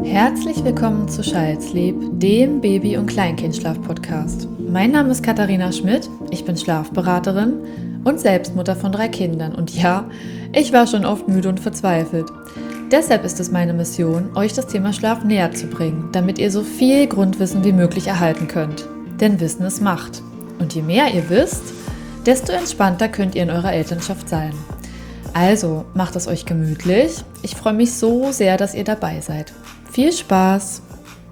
Herzlich willkommen zu Scheidsleb, dem Baby- und Kleinkindschlaf-Podcast. Mein Name ist Katharina Schmidt, ich bin Schlafberaterin und Selbstmutter von 3 Kindern. Und ja, ich war schon oft müde und verzweifelt. Deshalb ist es meine Mission, euch das Thema Schlaf näher zu bringen, damit ihr so viel Grundwissen wie möglich erhalten könnt. Denn Wissen ist Macht. Und je mehr ihr wisst, desto entspannter könnt ihr in eurer Elternschaft sein. Also, macht es euch gemütlich. Ich freue mich so sehr, dass ihr dabei seid. Viel Spaß!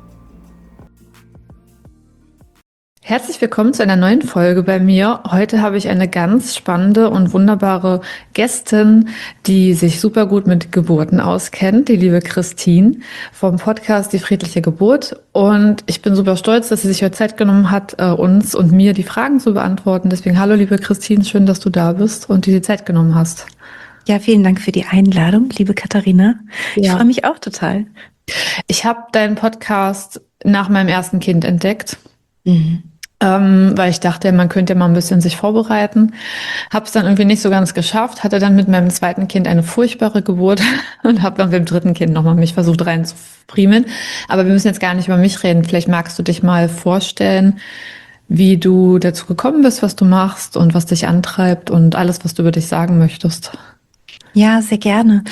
Herzlich willkommen zu einer neuen Folge bei mir. Heute habe ich eine ganz spannende und wunderbare Gästin, die sich super gut mit Geburten auskennt, die liebe Christine vom Podcast Die friedliche Geburt. Und ich bin super stolz, dass sie sich heute Zeit genommen hat, uns und mir die Fragen zu beantworten. Deswegen hallo liebe Christine, schön, dass du da bist und dir die Zeit genommen hast. Ja, vielen Dank für die Einladung, liebe Katharina. Ich freue mich auch total. Ich habe deinen Podcast nach meinem ersten Kind entdeckt, weil ich dachte, man könnte ja mal ein bisschen sich vorbereiten. Habe es dann irgendwie nicht so ganz geschafft, hatte dann mit meinem zweiten Kind eine furchtbare Geburt und habe dann mit dem dritten Kind nochmal mich versucht reinzufriemeln. Aber wir müssen jetzt gar nicht über mich reden. Vielleicht magst du dich mal vorstellen, wie du dazu gekommen bist, was du machst und was dich antreibt und alles, was du über dich sagen möchtest. Ja, sehr gerne.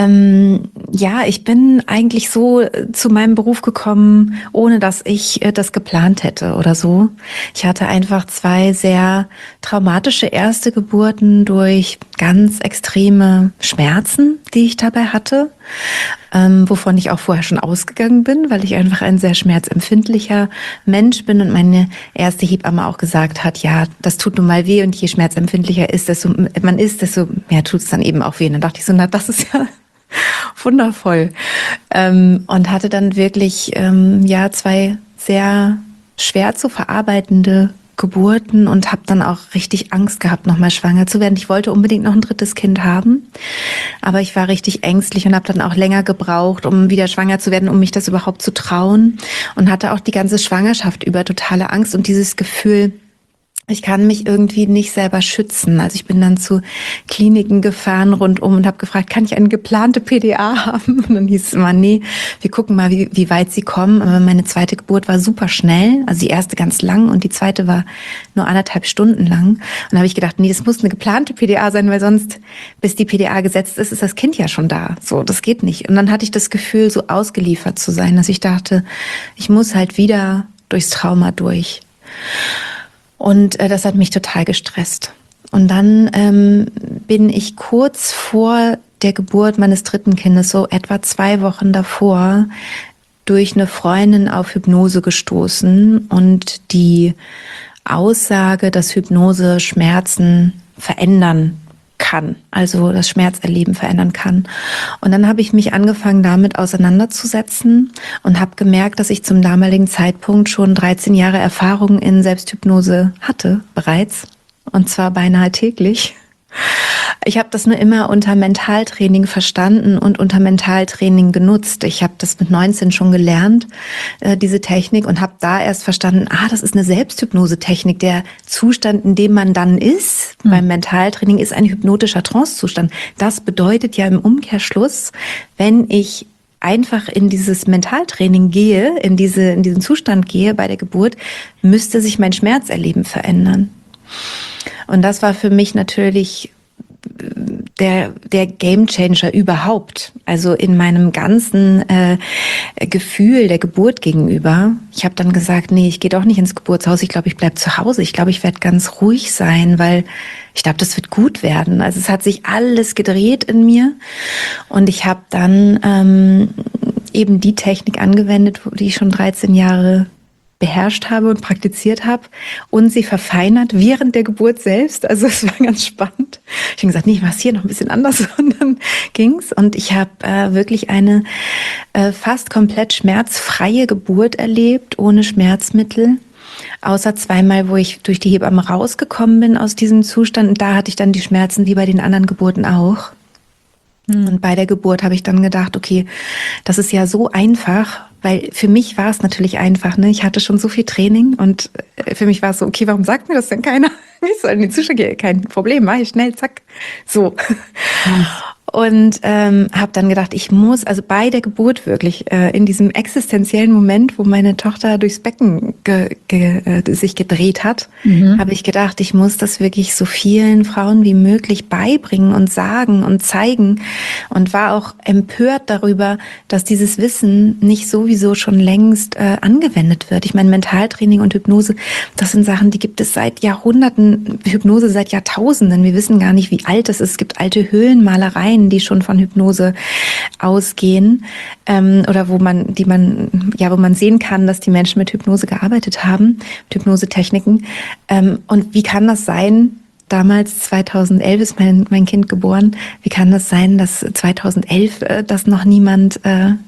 Ja, ich bin eigentlich so zu meinem Beruf gekommen, ohne dass ich das geplant hätte oder so. Ich hatte einfach 2 sehr traumatische erste Geburten durch ganz extreme Schmerzen, die ich dabei hatte, wovon ich auch vorher schon ausgegangen bin, weil ich einfach ein sehr schmerzempfindlicher Mensch bin und meine erste Hebamme auch gesagt hat, ja, das tut nun mal weh und je schmerzempfindlicher ist, desto mehr tut es dann eben auch weh. Und dann dachte ich so, na, das ist ja wundervoll. Und hatte dann wirklich 2 sehr schwer zu verarbeitende Geburten und habe dann auch richtig Angst gehabt, nochmal schwanger zu werden. Ich wollte unbedingt noch ein 3. Kind haben, aber ich war richtig ängstlich und habe dann auch länger gebraucht, um wieder schwanger zu werden, um mich das überhaupt zu trauen und hatte auch die ganze Schwangerschaft über totale Angst und dieses Gefühl, ich kann mich irgendwie nicht selber schützen. Also ich bin dann zu Kliniken gefahren rundum und habe gefragt, kann ich eine geplante PDA haben? Und dann hieß es immer, nee, wir gucken mal, wie weit sie kommen. Aber meine zweite Geburt war super schnell. Also die erste ganz lang und die zweite war nur 1,5 Stunden lang. Und da habe ich gedacht, nee, das muss eine geplante PDA sein, weil sonst, bis die PDA gesetzt ist, ist das Kind ja schon da. So, das geht nicht. Und dann hatte ich das Gefühl, so ausgeliefert zu sein, dass ich dachte, ich muss halt wieder durchs Trauma durch. Und das hat mich total gestresst. Und dann bin ich kurz vor der Geburt meines 3. Kindes, so etwa 2 Wochen davor, durch eine Freundin auf Hypnose gestoßen und die Aussage, dass Hypnose Schmerzen verändern kann, also das Schmerzerleben verändern kann. Und dann habe ich mich angefangen, damit auseinanderzusetzen und habe gemerkt, dass ich zum damaligen Zeitpunkt schon 13 Jahre Erfahrung in Selbsthypnose hatte bereits, und zwar beinahe täglich. Ich habe das nur immer unter Mentaltraining verstanden und unter Mentaltraining genutzt. Ich habe das mit 19 schon gelernt, diese Technik, und habe da erst verstanden, das ist eine Selbsthypnose-Technik. Der Zustand, in dem man dann ist, beim Mentaltraining, ist ein hypnotischer Trancezustand. Das bedeutet ja im Umkehrschluss, wenn ich einfach in dieses Mentaltraining gehe, in diesen Zustand gehe bei der Geburt, müsste sich mein Schmerzerleben verändern. Und das war für mich natürlich der Gamechanger überhaupt. Also in meinem ganzen Gefühl der Geburt gegenüber. Ich habe dann gesagt, nee, ich gehe doch nicht ins Geburtshaus. Ich glaube, ich bleib zu Hause. Ich glaube, ich werde ganz ruhig sein, weil ich glaube, das wird gut werden. Also es hat sich alles gedreht in mir. Und ich habe dann eben die Technik angewendet, die ich schon 13 Jahre beherrscht habe und praktiziert habe und sie verfeinert während der Geburt selbst. Also es war ganz spannend. Ich habe gesagt, nee, ich mache es hier noch ein bisschen anders, und dann ging's. Und ich habe wirklich eine fast komplett schmerzfreie Geburt erlebt, ohne Schmerzmittel. Außer 2-mal, wo ich durch die Hebamme rausgekommen bin aus diesem Zustand. Und da hatte ich dann die Schmerzen wie bei den anderen Geburten auch. Und bei der Geburt habe ich dann gedacht, okay, das ist ja so einfach, weil für mich war es natürlich einfach, ne? Ich hatte schon so viel Training und für mich war es so, okay, warum sagt mir das denn keiner? Ich soll in den Zustand gehen, kein Problem, mach ich schnell, zack. So. Und habe dann gedacht, ich muss, also bei der Geburt wirklich, in diesem existenziellen Moment, wo meine Tochter durchs Becken sich gedreht hat, habe ich gedacht, ich muss das wirklich so vielen Frauen wie möglich beibringen und sagen und zeigen. Und war auch empört darüber, dass dieses Wissen nicht sowieso schon längst angewendet wird. Ich meine, Mentaltraining und Hypnose, das sind Sachen, die gibt es seit Jahrhunderten, Hypnose seit Jahrtausenden. Wir wissen gar nicht, wie alt es ist. Es gibt alte Höhlenmalereien, die schon von Hypnose ausgehen, oder wo man sehen kann, dass die Menschen mit Hypnose gearbeitet haben, mit Hypnosetechniken. Und wie kann das sein? Damals, 2011, ist mein Kind geboren. Wie kann das sein, dass 2011 das noch niemand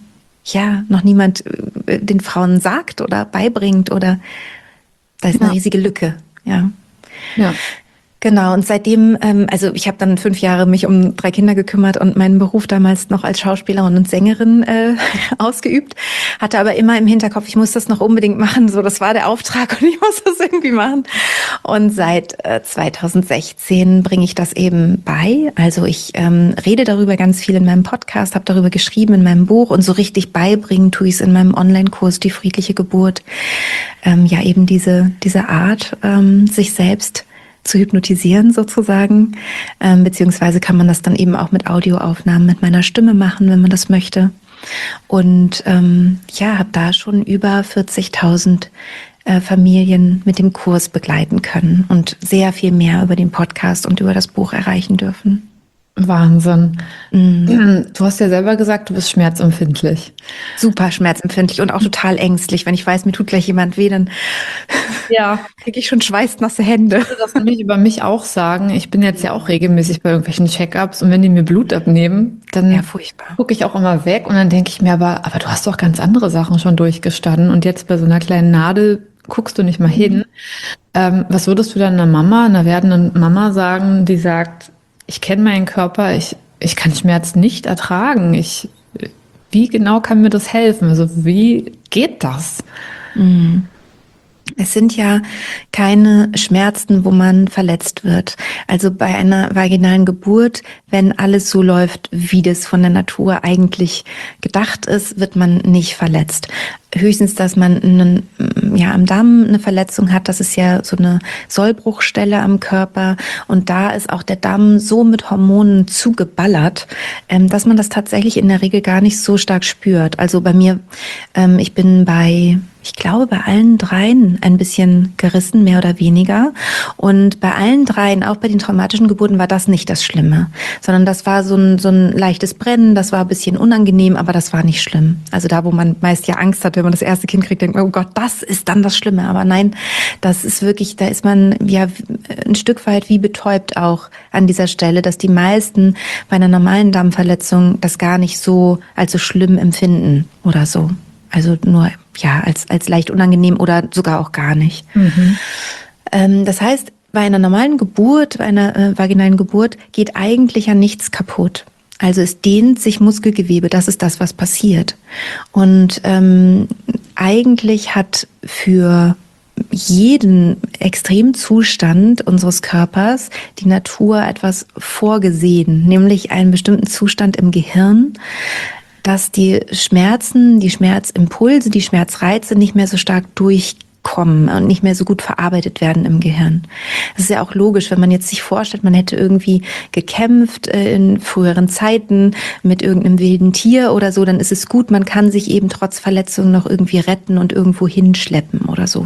den Frauen sagt oder beibringt, oder da ist eine riesige Lücke, ja. Ja. Genau, und seitdem, also ich habe dann 5 Jahre mich um 3 Kinder gekümmert und meinen Beruf damals noch als Schauspielerin und Sängerin ausgeübt, hatte aber immer im Hinterkopf, ich muss das noch unbedingt machen, so das war der Auftrag und ich muss das irgendwie machen. Und seit 2016 bringe ich das eben bei. Also ich rede darüber ganz viel in meinem Podcast, habe darüber geschrieben in meinem Buch, und so richtig beibringen tue ich es in meinem Online-Kurs Die friedliche Geburt. Eben diese Art, sich selbst zu hypnotisieren sozusagen, beziehungsweise kann man das dann eben auch mit Audioaufnahmen mit meiner Stimme machen, wenn man das möchte. Und habe da schon über 40.000 Familien mit dem Kurs begleiten können und sehr viel mehr über den Podcast und über das Buch erreichen dürfen. Wahnsinn. Du hast ja selber gesagt, du bist schmerzempfindlich. Super schmerzempfindlich und auch total ängstlich. Wenn ich weiß, mir tut gleich jemand weh, dann kriege ich schon schweißnasse Hände. Ich würde das nämlich über mich auch sagen. Ich bin jetzt ja auch regelmäßig bei irgendwelchen Check-ups, und wenn die mir Blut abnehmen, dann gucke ich auch immer weg, und dann denke ich mir, aber du hast doch ganz andere Sachen schon durchgestanden, und jetzt bei so einer kleinen Nadel guckst du nicht mal hin. Was würdest du dann einer werdenden Mama sagen, die sagt, ich kenne meinen Körper, ich kann Schmerz nicht ertragen. Wie genau kann mir das helfen? Also wie geht das? Es sind ja keine Schmerzen, wo man verletzt wird. Also bei einer vaginalen Geburt, wenn alles so läuft, wie das von der Natur eigentlich gedacht ist, wird man nicht verletzt. Höchstens, dass man am Darm eine Verletzung hat. Das ist ja so eine Sollbruchstelle am Körper. Und da ist auch der Darm so mit Hormonen zugeballert, dass man das tatsächlich in der Regel gar nicht so stark spürt. Also bei mir, ich bin ich glaube, bei allen dreien ein bisschen gerissen, mehr oder weniger. Und bei allen dreien, auch bei den traumatischen Geburten, war das nicht das Schlimme, sondern das war so ein leichtes Brennen, das war ein bisschen unangenehm, aber das war nicht schlimm. Also da, wo man meist ja Angst hat, wenn man das erste Kind kriegt, denkt man, oh Gott, das ist dann das Schlimme. Aber nein, das ist wirklich, da ist man ja ein Stück weit wie betäubt auch an dieser Stelle, dass die meisten bei einer normalen Darmverletzung das gar nicht so als so schlimm empfinden oder so. Also nur als leicht unangenehm oder sogar auch gar nicht. Das heißt, bei einer normalen Geburt, bei einer vaginalen Geburt geht eigentlich ja nichts kaputt. Also es dehnt sich Muskelgewebe, das ist das, was passiert. Und eigentlich hat für jeden Extremzustand unseres Körpers die Natur etwas vorgesehen, nämlich einen bestimmten Zustand im Gehirn, dass die Schmerzen, die Schmerzimpulse, die Schmerzreize nicht mehr so stark durchkommen und nicht mehr so gut verarbeitet werden im Gehirn. Das ist ja auch logisch, wenn man jetzt sich vorstellt, man hätte irgendwie gekämpft in früheren Zeiten mit irgendeinem wilden Tier oder so, dann ist es gut, man kann sich eben trotz Verletzungen noch irgendwie retten und irgendwo hinschleppen oder so.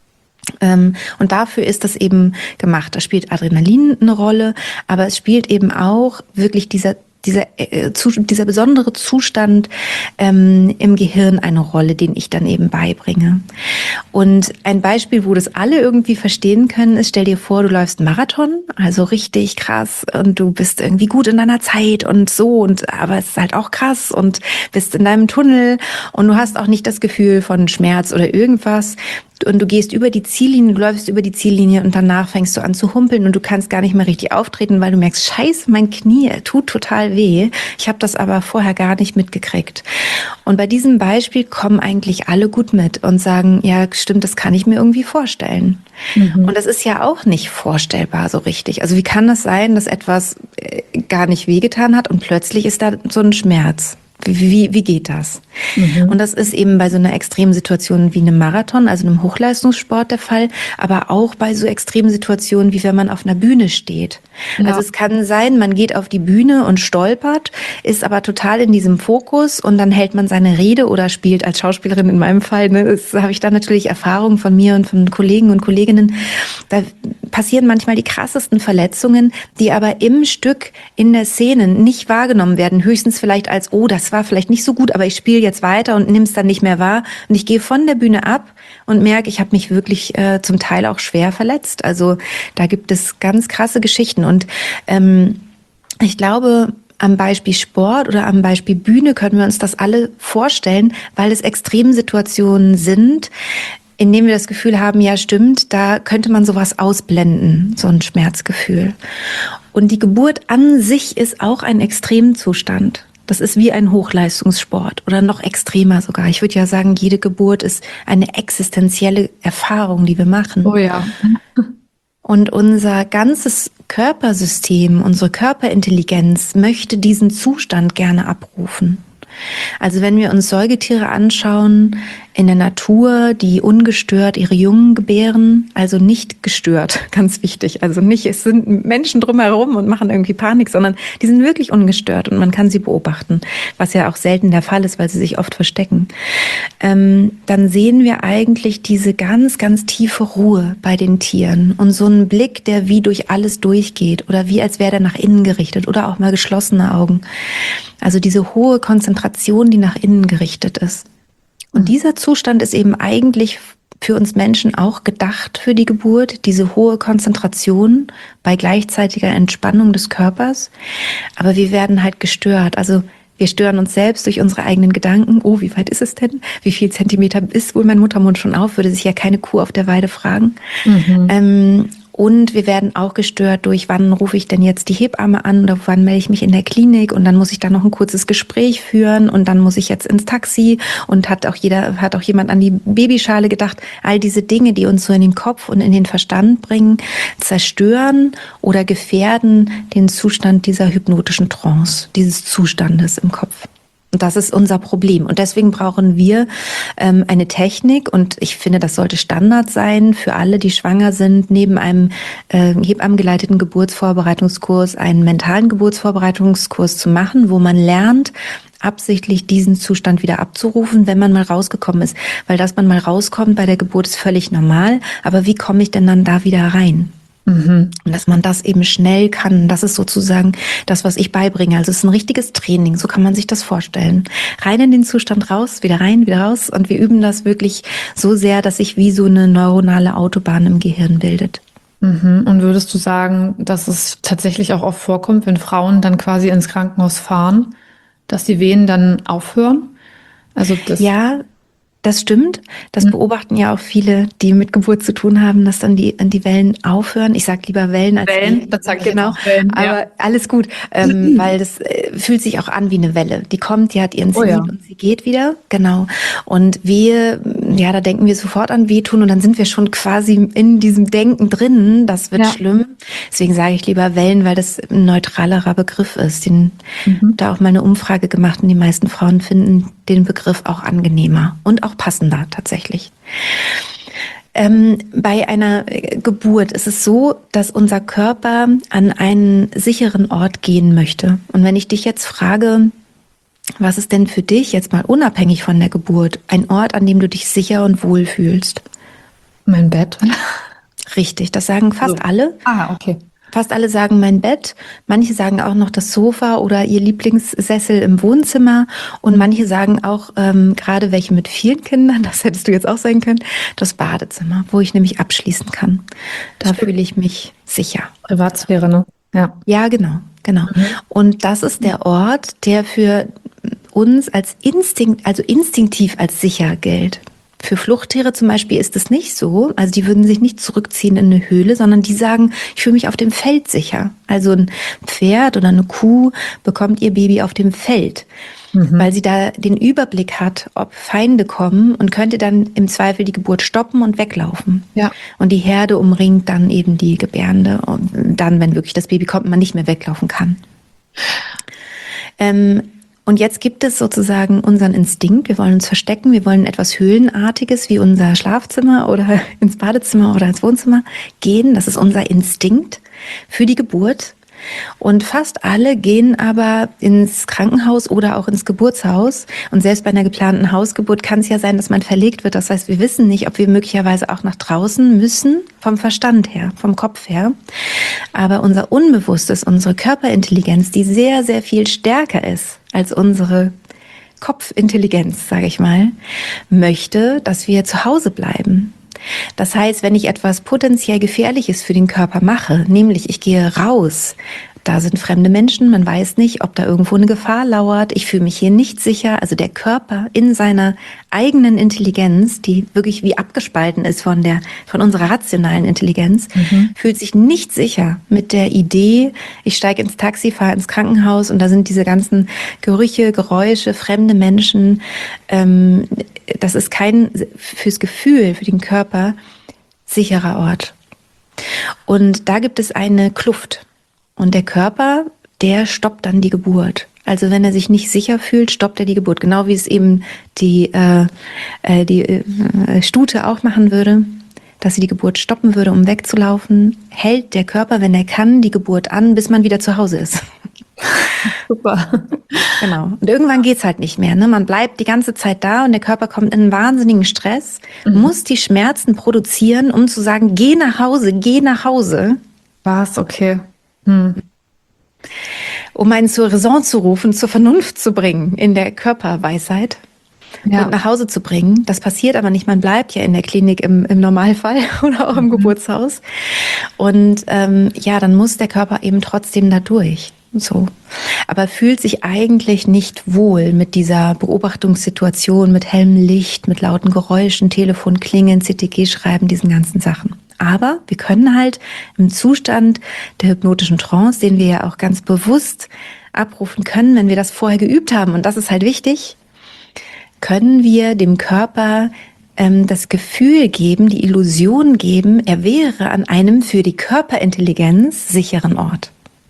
Und dafür ist das eben gemacht. Da spielt Adrenalin eine Rolle, aber es spielt eben auch wirklich dieser besondere Zustand im Gehirn eine Rolle, den ich dann eben beibringe. Und ein Beispiel, wo das alle irgendwie verstehen können, ist, stell dir vor, du läufst einen Marathon, also richtig krass, und du bist irgendwie gut in deiner Zeit und so, aber es ist halt auch krass, und bist in deinem Tunnel und du hast auch nicht das Gefühl von Schmerz oder irgendwas. Und du gehst über die Ziellinie, du läufst über die Ziellinie, und danach fängst du an zu humpeln und du kannst gar nicht mehr richtig auftreten, weil du merkst, scheiße, mein Knie tut total total weh. Ich habe das aber vorher gar nicht mitgekriegt. Und bei diesem Beispiel kommen eigentlich alle gut mit und sagen, ja, stimmt, das kann ich mir irgendwie vorstellen. Und das ist ja auch nicht vorstellbar so richtig. Also wie kann das sein, dass etwas gar nicht wehgetan hat und plötzlich ist da so ein Schmerz? Wie geht das? Und das ist eben bei so einer extremen Situation wie einem Marathon, also einem Hochleistungssport der Fall, aber auch bei so extremen Situationen, wie wenn man auf einer Bühne steht. Ja. Also es kann sein, man geht auf die Bühne und stolpert, ist aber total in diesem Fokus und dann hält man seine Rede oder spielt als Schauspielerin in meinem Fall, ne, das habe ich da natürlich Erfahrungen von mir und von Kollegen und Kolleginnen. Da passieren manchmal die krassesten Verletzungen, die aber im Stück, in der Szene nicht wahrgenommen werden. Höchstens vielleicht als, oh, das war vielleicht nicht so gut, aber ich spiele jetzt weiter und nimm es dann nicht mehr wahr. Und ich gehe von der Bühne ab und merke, ich habe mich wirklich zum Teil auch schwer verletzt. Also da gibt es ganz krasse Geschichten. Und ich glaube, am Beispiel Sport oder am Beispiel Bühne können wir uns das alle vorstellen, weil es Extremsituationen sind, in dem wir das Gefühl haben, ja stimmt, da könnte man sowas ausblenden, so ein Schmerzgefühl. Und die Geburt an sich ist auch ein Extremzustand. Das ist wie ein Hochleistungssport oder noch extremer sogar. Ich würde ja sagen, jede Geburt ist eine existenzielle Erfahrung, die wir machen. Oh ja. Und unser ganzes Körpersystem, unsere Körperintelligenz möchte diesen Zustand gerne abrufen. Also wenn wir uns Säugetiere anschauen in der Natur, die ungestört ihre Jungen gebären, also nicht gestört, ganz wichtig. Also nicht, es sind Menschen drumherum und machen irgendwie Panik, sondern die sind wirklich ungestört und man kann sie beobachten, was ja auch selten der Fall ist, weil sie sich oft verstecken. Dann sehen wir eigentlich diese ganz, ganz tiefe Ruhe bei den Tieren und so einen Blick, der wie durch alles durchgeht oder wie als wäre der nach innen gerichtet oder auch mal geschlossene Augen. Also diese hohe Konzentration, die nach innen gerichtet ist. Und dieser Zustand ist eben eigentlich für uns Menschen auch gedacht für die Geburt, diese hohe Konzentration bei gleichzeitiger Entspannung des Körpers. Aber wir werden halt gestört. Also wir stören uns selbst durch unsere eigenen Gedanken. Oh, wie weit ist es denn? Wie viel Zentimeter ist wohl mein Muttermund schon auf? Würde sich ja keine Kuh auf der Weide fragen. Und wir werden auch gestört durch, wann rufe ich denn jetzt die Hebamme an oder wann melde ich mich in der Klinik und dann muss ich da noch ein kurzes Gespräch führen und dann muss ich jetzt ins Taxi und hat auch jemand an die Babyschale gedacht. All diese Dinge, die uns so in den Kopf und in den Verstand bringen, zerstören oder gefährden den Zustand dieser hypnotischen Trance, dieses Zustandes im Kopf. Und das ist unser Problem. Und deswegen brauchen wir eine Technik. Und ich finde, das sollte Standard sein für alle, die schwanger sind, neben einem hebammengeleiteten Geburtsvorbereitungskurs einen mentalen Geburtsvorbereitungskurs zu machen, wo man lernt, absichtlich diesen Zustand wieder abzurufen, wenn man mal rausgekommen ist. Weil dass man mal rauskommt bei der Geburt ist völlig normal. Aber wie komme ich denn dann da wieder rein? Und dass man das eben schnell kann, das ist sozusagen das, was ich beibringe. Also es ist ein richtiges Training, so kann man sich das vorstellen. Rein in den Zustand, raus, wieder rein, wieder raus. Und wir üben das wirklich so sehr, dass sich wie so eine neuronale Autobahn im Gehirn bildet. Und würdest du sagen, dass es tatsächlich auch oft vorkommt, wenn Frauen dann quasi ins Krankenhaus fahren, dass die Wehen dann aufhören? Also ja, das stimmt. Das beobachten ja auch viele, die mit Geburt zu tun haben, dass dann die Wellen aufhören. Ich sage lieber Wellen als Wellen. Das sage ich genau. Wellen, ja. Aber alles gut, weil das fühlt sich auch an wie eine Welle. Die kommt, die hat ihren Zenit und sie geht wieder. Genau. Und da denken wir sofort an Wehtun und dann sind wir schon quasi in diesem Denken drin. Das wird schlimm. Deswegen sage ich lieber Wellen, weil das ein neutralerer Begriff ist. Da auch mal eine Umfrage gemacht und die meisten Frauen finden den Begriff auch angenehmer und auch passender tatsächlich. Bei einer Geburt ist es so, dass unser Körper an einen sicheren Ort gehen möchte. Und wenn ich dich jetzt frage, was ist denn für dich jetzt mal unabhängig von der Geburt ein Ort, an dem du dich sicher und wohl fühlst? Mein Bett. Richtig, das sagen fast alle. Ah, okay. Fast alle sagen mein Bett, manche sagen auch noch das Sofa oder ihr Lieblingssessel im Wohnzimmer und manche sagen auch, gerade welche mit vielen Kindern, das hättest du jetzt auch sagen können, das Badezimmer, wo ich nämlich abschließen kann. Da fühle ich mich sicher. Privatsphäre, ne? Ja, genau. Und das ist der Ort, der für uns als instinktiv als sicher gilt. Für Fluchttiere zum Beispiel ist es nicht so. Also die würden sich nicht zurückziehen in eine Höhle, sondern die sagen, ich fühle mich auf dem Feld sicher. Also ein Pferd oder eine Kuh bekommt ihr Baby auf dem Feld, weil sie da den Überblick hat, ob Feinde kommen und könnte dann im Zweifel die Geburt stoppen und weglaufen. Ja. Und die Herde umringt dann eben die Gebärende und dann, wenn wirklich das Baby kommt, man nicht mehr weglaufen kann. Und jetzt gibt es sozusagen unseren Instinkt. Wir wollen uns verstecken. Wir wollen etwas Höhlenartiges wie unser Schlafzimmer oder ins Badezimmer oder ins Wohnzimmer gehen. Das ist unser Instinkt für die Geburt. Und fast alle gehen aber ins Krankenhaus oder auch ins Geburtshaus. Und selbst bei einer geplanten Hausgeburt kann es ja sein, dass man verlegt wird. Das heißt, wir wissen nicht, ob wir möglicherweise auch nach draußen müssen, vom Verstand her, vom Kopf her. Aber unser Unbewusstes, unsere Körperintelligenz, die sehr, sehr viel stärker ist als unsere Kopfintelligenz, sage ich mal, möchte, dass wir zu Hause bleiben. Das heißt, wenn ich etwas potenziell Gefährliches für den Körper mache, nämlich ich gehe raus, da sind fremde Menschen, man weiß nicht, ob da irgendwo eine Gefahr lauert, ich fühle mich hier nicht sicher, also der Körper in seiner eigenen Intelligenz, die wirklich wie abgespalten ist von unserer rationalen Intelligenz, fühlt sich nicht sicher mit der Idee, ich steige ins Taxi, fahre ins Krankenhaus und da sind diese ganzen Gerüche, Geräusche, fremde Menschen. Das ist kein fürs Gefühl, für den Körper sicherer Ort. Und da gibt es eine Kluft. Und der Körper, der stoppt dann die Geburt. Also wenn er sich nicht sicher fühlt, stoppt er die Geburt. Genau wie es eben die Stute auch machen würde, dass sie die Geburt stoppen würde, um wegzulaufen, hält der Körper, wenn er kann, die Geburt an, bis man wieder zu Hause ist. Super. Genau. Und irgendwann geht's halt nicht mehr. Ne? Man bleibt die ganze Zeit da und der Körper kommt in einen wahnsinnigen Stress, muss die Schmerzen produzieren, um zu sagen, geh nach Hause, geh nach Hause. Was? Okay. Um einen zur Raison zu rufen, zur Vernunft zu bringen in der Körperweisheit und nach Hause zu bringen. Das passiert aber nicht. Man bleibt ja in der Klinik im Normalfall oder auch im Geburtshaus. Und dann muss der Körper eben trotzdem da durch. So. Aber fühlt sich eigentlich nicht wohl mit dieser Beobachtungssituation, mit hellem Licht, mit lauten Geräuschen, Telefon klingeln, CTG schreiben, diesen ganzen Sachen. Aber wir können halt im Zustand der hypnotischen Trance, den wir ja auch ganz bewusst abrufen können, wenn wir das vorher geübt haben, und das ist halt wichtig, können wir dem Körper das Gefühl geben, die Illusion geben, er wäre an einem für die Körperintelligenz sicheren Ort.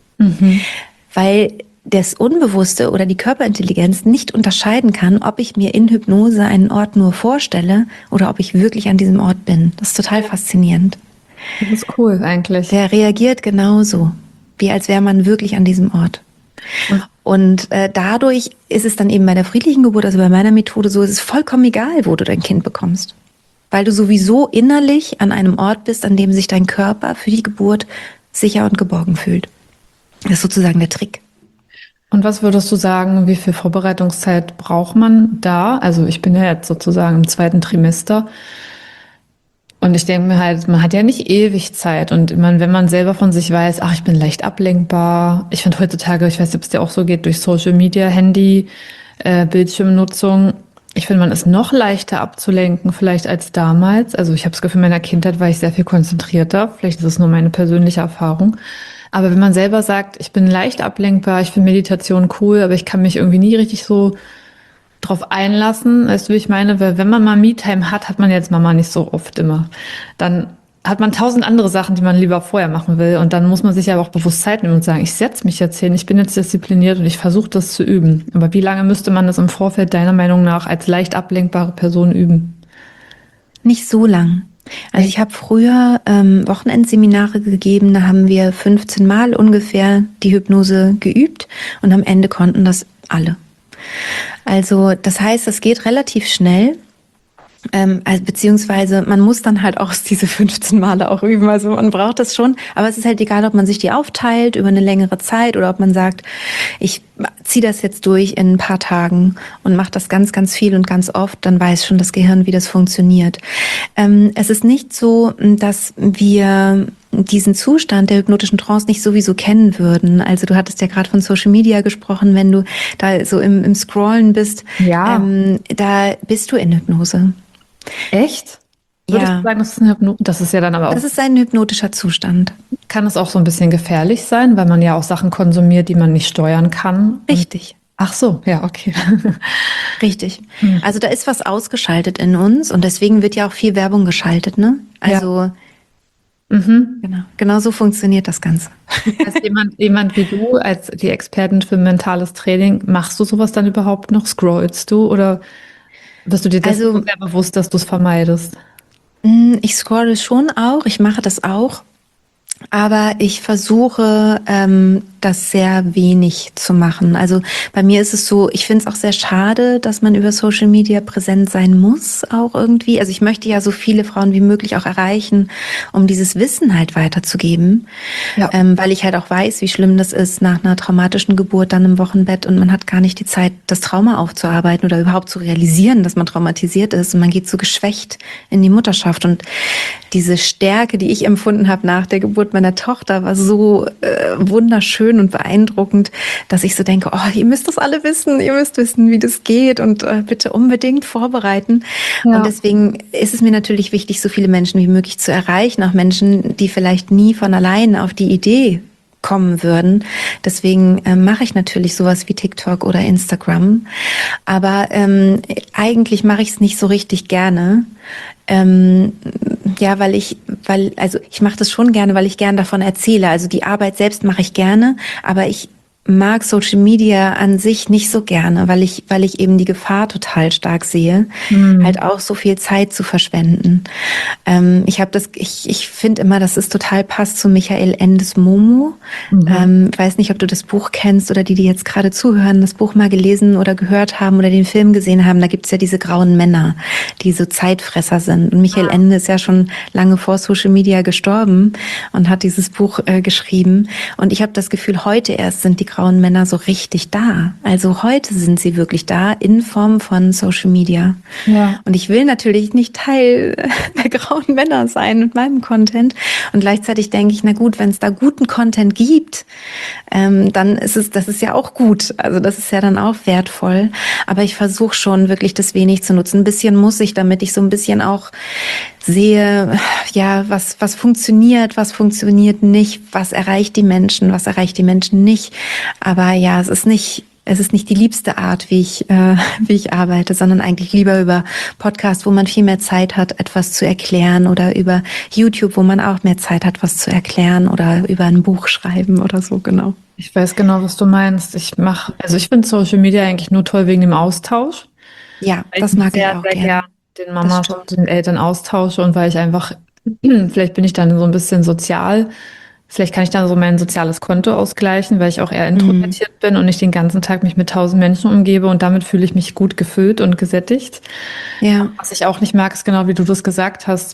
Weil das Unbewusste oder die Körperintelligenz nicht unterscheiden kann, ob ich mir in Hypnose einen Ort nur vorstelle oder ob ich wirklich an diesem Ort bin. Das ist total faszinierend. Das ist cool eigentlich. Der reagiert genauso, wie als wäre man wirklich an diesem Ort. Und dadurch ist es dann eben bei der friedlichen Geburt, also bei meiner Methode so, ist es vollkommen egal, wo du dein Kind bekommst. Weil du sowieso innerlich an einem Ort bist, an dem sich dein Körper für die Geburt sicher und geborgen fühlt. Das ist sozusagen der Trick. Und was würdest du sagen, wie viel Vorbereitungszeit braucht man da? Also ich bin ja jetzt sozusagen im 2. Trimester und ich denke mir halt, man hat ja nicht ewig Zeit und wenn man selber von sich weiß, ach, ich bin leicht ablenkbar. Ich finde heutzutage, ich weiß nicht, ob es dir auch so geht, durch Social Media, Handy, Bildschirmnutzung, ich finde, man ist noch leichter abzulenken vielleicht als damals. Also ich habe das Gefühl, in meiner Kindheit war ich sehr viel konzentrierter. Vielleicht ist es nur meine persönliche Erfahrung. Aber wenn man selber sagt, ich bin leicht ablenkbar, ich finde Meditation cool, aber ich kann mich irgendwie nie richtig so drauf einlassen, weißt du, wie ich meine? Weil wenn man mal Me-Time hat, hat man jetzt Mama nicht so oft immer. Dann hat man 1000 andere Sachen, die man lieber vorher machen will. Und dann muss man sich aber auch bewusst Zeit nehmen und sagen, ich setze mich jetzt hin, ich bin jetzt diszipliniert und ich versuche das zu üben. Aber wie lange müsste man das im Vorfeld deiner Meinung nach als leicht ablenkbare Person üben? Nicht so lang. Also ich habe früher Wochenendseminare gegeben, da haben wir 15 Mal ungefähr die Hypnose geübt und am Ende konnten das alle. Also das heißt, es geht relativ schnell, beziehungsweise man muss dann halt auch diese 15 Male auch üben, also man braucht das schon, aber es ist halt egal, ob man sich die aufteilt über eine längere Zeit oder ob man sagt, ich ziehe das jetzt durch in ein paar Tagen und mache das ganz, ganz viel und ganz oft, dann weiß schon das Gehirn, wie das funktioniert. Es ist nicht so, dass wir diesen Zustand der hypnotischen Trance nicht sowieso kennen würden. Also du hattest ja gerade von Social Media gesprochen, wenn du da so im Scrollen bist, Ja. Da bist du in Hypnose. Echt? Würdest du Ja, sagen, das ist eine das ist ja dann aber das auch, ist ein hypnotischer Zustand. kann es auch so ein bisschen gefährlich sein, weil man ja auch Sachen konsumiert, die man nicht steuern kann. Und Richtig. ach so, ja, okay. Richtig. Hm. Also da ist was ausgeschaltet in uns und deswegen wird ja auch viel Werbung geschaltet, ne? Ja. Also Mhm. genau so funktioniert das Ganze. Als jemand wie du, als die Expertin für mentales Training, machst du sowas dann überhaupt noch? Scrollst du oder bist du dir dessen so Also sehr bewusst, dass du es vermeidest? ich scrolle schon auch, ich mache das auch. Aber ich versuche, das sehr wenig zu machen. Also bei mir ist es so, ich finde es auch sehr schade, dass man über Social Media präsent sein muss, auch irgendwie. Also ich möchte ja so viele Frauen wie möglich auch erreichen, um dieses Wissen halt weiterzugeben. Ja. Weil ich halt auch weiß, wie schlimm das ist nach einer traumatischen Geburt dann im Wochenbett und man hat gar nicht die Zeit, das Trauma aufzuarbeiten oder überhaupt zu realisieren, dass man traumatisiert ist und man geht so geschwächt in die Mutterschaft. Und diese Stärke, die ich empfunden habe nach der Geburt meiner Tochter, war so wunderschön und beeindruckend, dass ich so denke, oh, ihr müsst das alle wissen, ihr müsst wissen, wie das geht und bitte unbedingt vorbereiten. Und Ja. deswegen ist es mir natürlich wichtig, so viele Menschen wie möglich zu erreichen, auch Menschen, die vielleicht nie von allein auf die Idee kommen würden. Deswegen mache ich natürlich sowas wie TikTok oder Instagram. Aber eigentlich mache ich es nicht so richtig gerne. Ja, also ich mache das schon gerne, weil ich gern davon erzähle. Also die Arbeit selbst mache ich gerne, aber ich mag Social Media an sich nicht so gerne, weil ich eben die Gefahr total stark sehe, Hm. halt auch so viel Zeit zu verschwenden. Ich finde immer, dass es total passt zu Michael Endes Momo. Mhm. Weiß nicht, ob du das Buch kennst oder die jetzt gerade zuhören, das Buch mal gelesen oder gehört haben oder den Film gesehen haben. Da gibt's ja diese grauen Männer, die so Zeitfresser sind. Und Michael Ende ist ja schon lange vor Social Media gestorben und hat dieses Buch geschrieben. Und ich habe das Gefühl, heute erst sind die grauen Männer so richtig da. Also heute sind sie wirklich da in Form von Social Media. Ja. Und ich will natürlich nicht Teil der grauen Männer sein mit meinem Content. Und gleichzeitig denke ich, na gut, wenn es da guten Content gibt, dann das ist ja auch gut. Also das ist ja dann auch wertvoll. Aber ich versuche schon wirklich das wenig zu nutzen. Ein bisschen muss ich, damit ich so ein bisschen auch sehe, ja, was funktioniert nicht, was erreicht die Menschen nicht. Aber ja, es ist nicht die liebste Art, wie ich arbeite, sondern eigentlich lieber über Podcast, wo man viel mehr Zeit hat, etwas zu erklären, oder über YouTube, wo man auch mehr Zeit hat, was zu erklären, oder über ein Buch schreiben oder so, genau. Ich weiß genau, was du meinst. Also ich finde Social Media eigentlich nur toll wegen dem Austausch, Ja, weil ich das mich mag ich sehr, auch sehr gern. gern mit den Das Mamas und stimmt. den Eltern austausche und weil ich einfach, vielleicht bin ich dann so ein bisschen sozial, vielleicht kann ich dann so mein soziales Konto ausgleichen, weil ich auch eher Mhm. introvertiert bin und nicht den ganzen Tag mich mit 1.000 Menschen umgebe und damit fühle ich mich gut gefüllt und gesättigt. Ja. Was ich auch nicht mag, ist genau wie du das gesagt hast,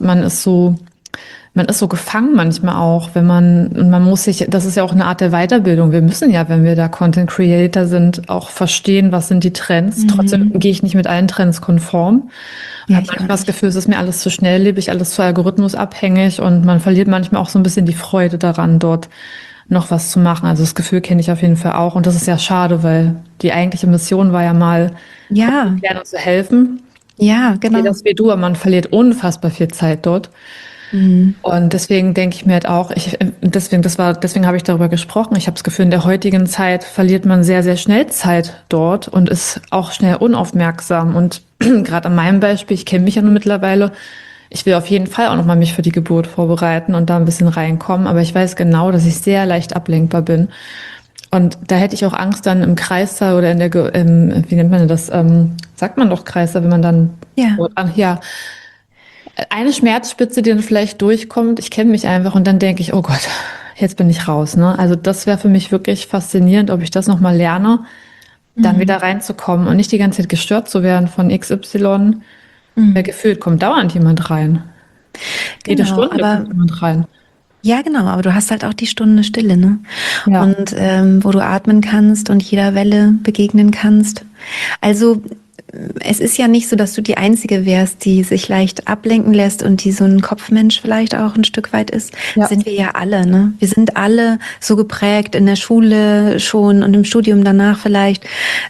man ist so gefangen manchmal auch, und man muss sich, das ist ja auch eine Art der Weiterbildung. Wir müssen ja, wenn wir da Content Creator sind, auch verstehen, was sind die Trends. Trotzdem Mhm. gehe ich nicht mit allen Trends konform. Und Ja, habe ich auch manchmal das nicht. Gefühl, es ist mir alles zu schnelllebig, alles zu algorithmusabhängig und man verliert manchmal auch so ein bisschen die Freude daran, dort noch was zu machen. Also das Gefühl kenne ich auf jeden Fall auch. Und das ist ja schade, weil die eigentliche Mission war ja mal, Ja, aufzuklären und zu helfen. ja, Ich sehe genau. das wie du, aber man verliert unfassbar viel Zeit dort. Mhm. Und deswegen denke ich mir halt auch, deswegen habe ich darüber gesprochen. Ich habe das Gefühl, in der heutigen Zeit verliert man sehr, sehr schnell Zeit dort und ist auch schnell unaufmerksam. Und gerade an meinem Beispiel, ich kenne mich ja nun mittlerweile, ich will auf jeden Fall auch nochmal mich für die Geburt vorbereiten und da ein bisschen reinkommen. Aber ich weiß genau, dass ich sehr leicht ablenkbar bin. Und da hätte ich auch Angst, dann im Kreissaal oder wie nennt man das? Sagt man doch Kreissaal, wenn man dann, Ja. ja, eine Schmerzspitze, die dann vielleicht durchkommt. Ich kenne mich einfach und dann denke ich, oh Gott, jetzt bin ich raus, ne? Also das wäre für mich wirklich faszinierend, ob ich das nochmal lerne, dann wieder Mhm. reinzukommen und nicht die ganze Zeit gestört zu werden von XY. Weil Mhm. gefühlt kommt dauernd jemand rein. Jede Genau, Stunde kommt aber jemand rein. ja, genau, aber du hast halt auch die Stunde Stille, ne? Ja. Und wo du atmen kannst und jeder Welle begegnen kannst. Also es ist ja nicht so, dass du die Einzige wärst, die sich leicht ablenken lässt und die so ein Kopfmensch vielleicht auch ein Stück weit ist. Ja. Sind wir ja alle, ne? Wir sind alle so geprägt in der Schule schon und im Studium danach vielleicht,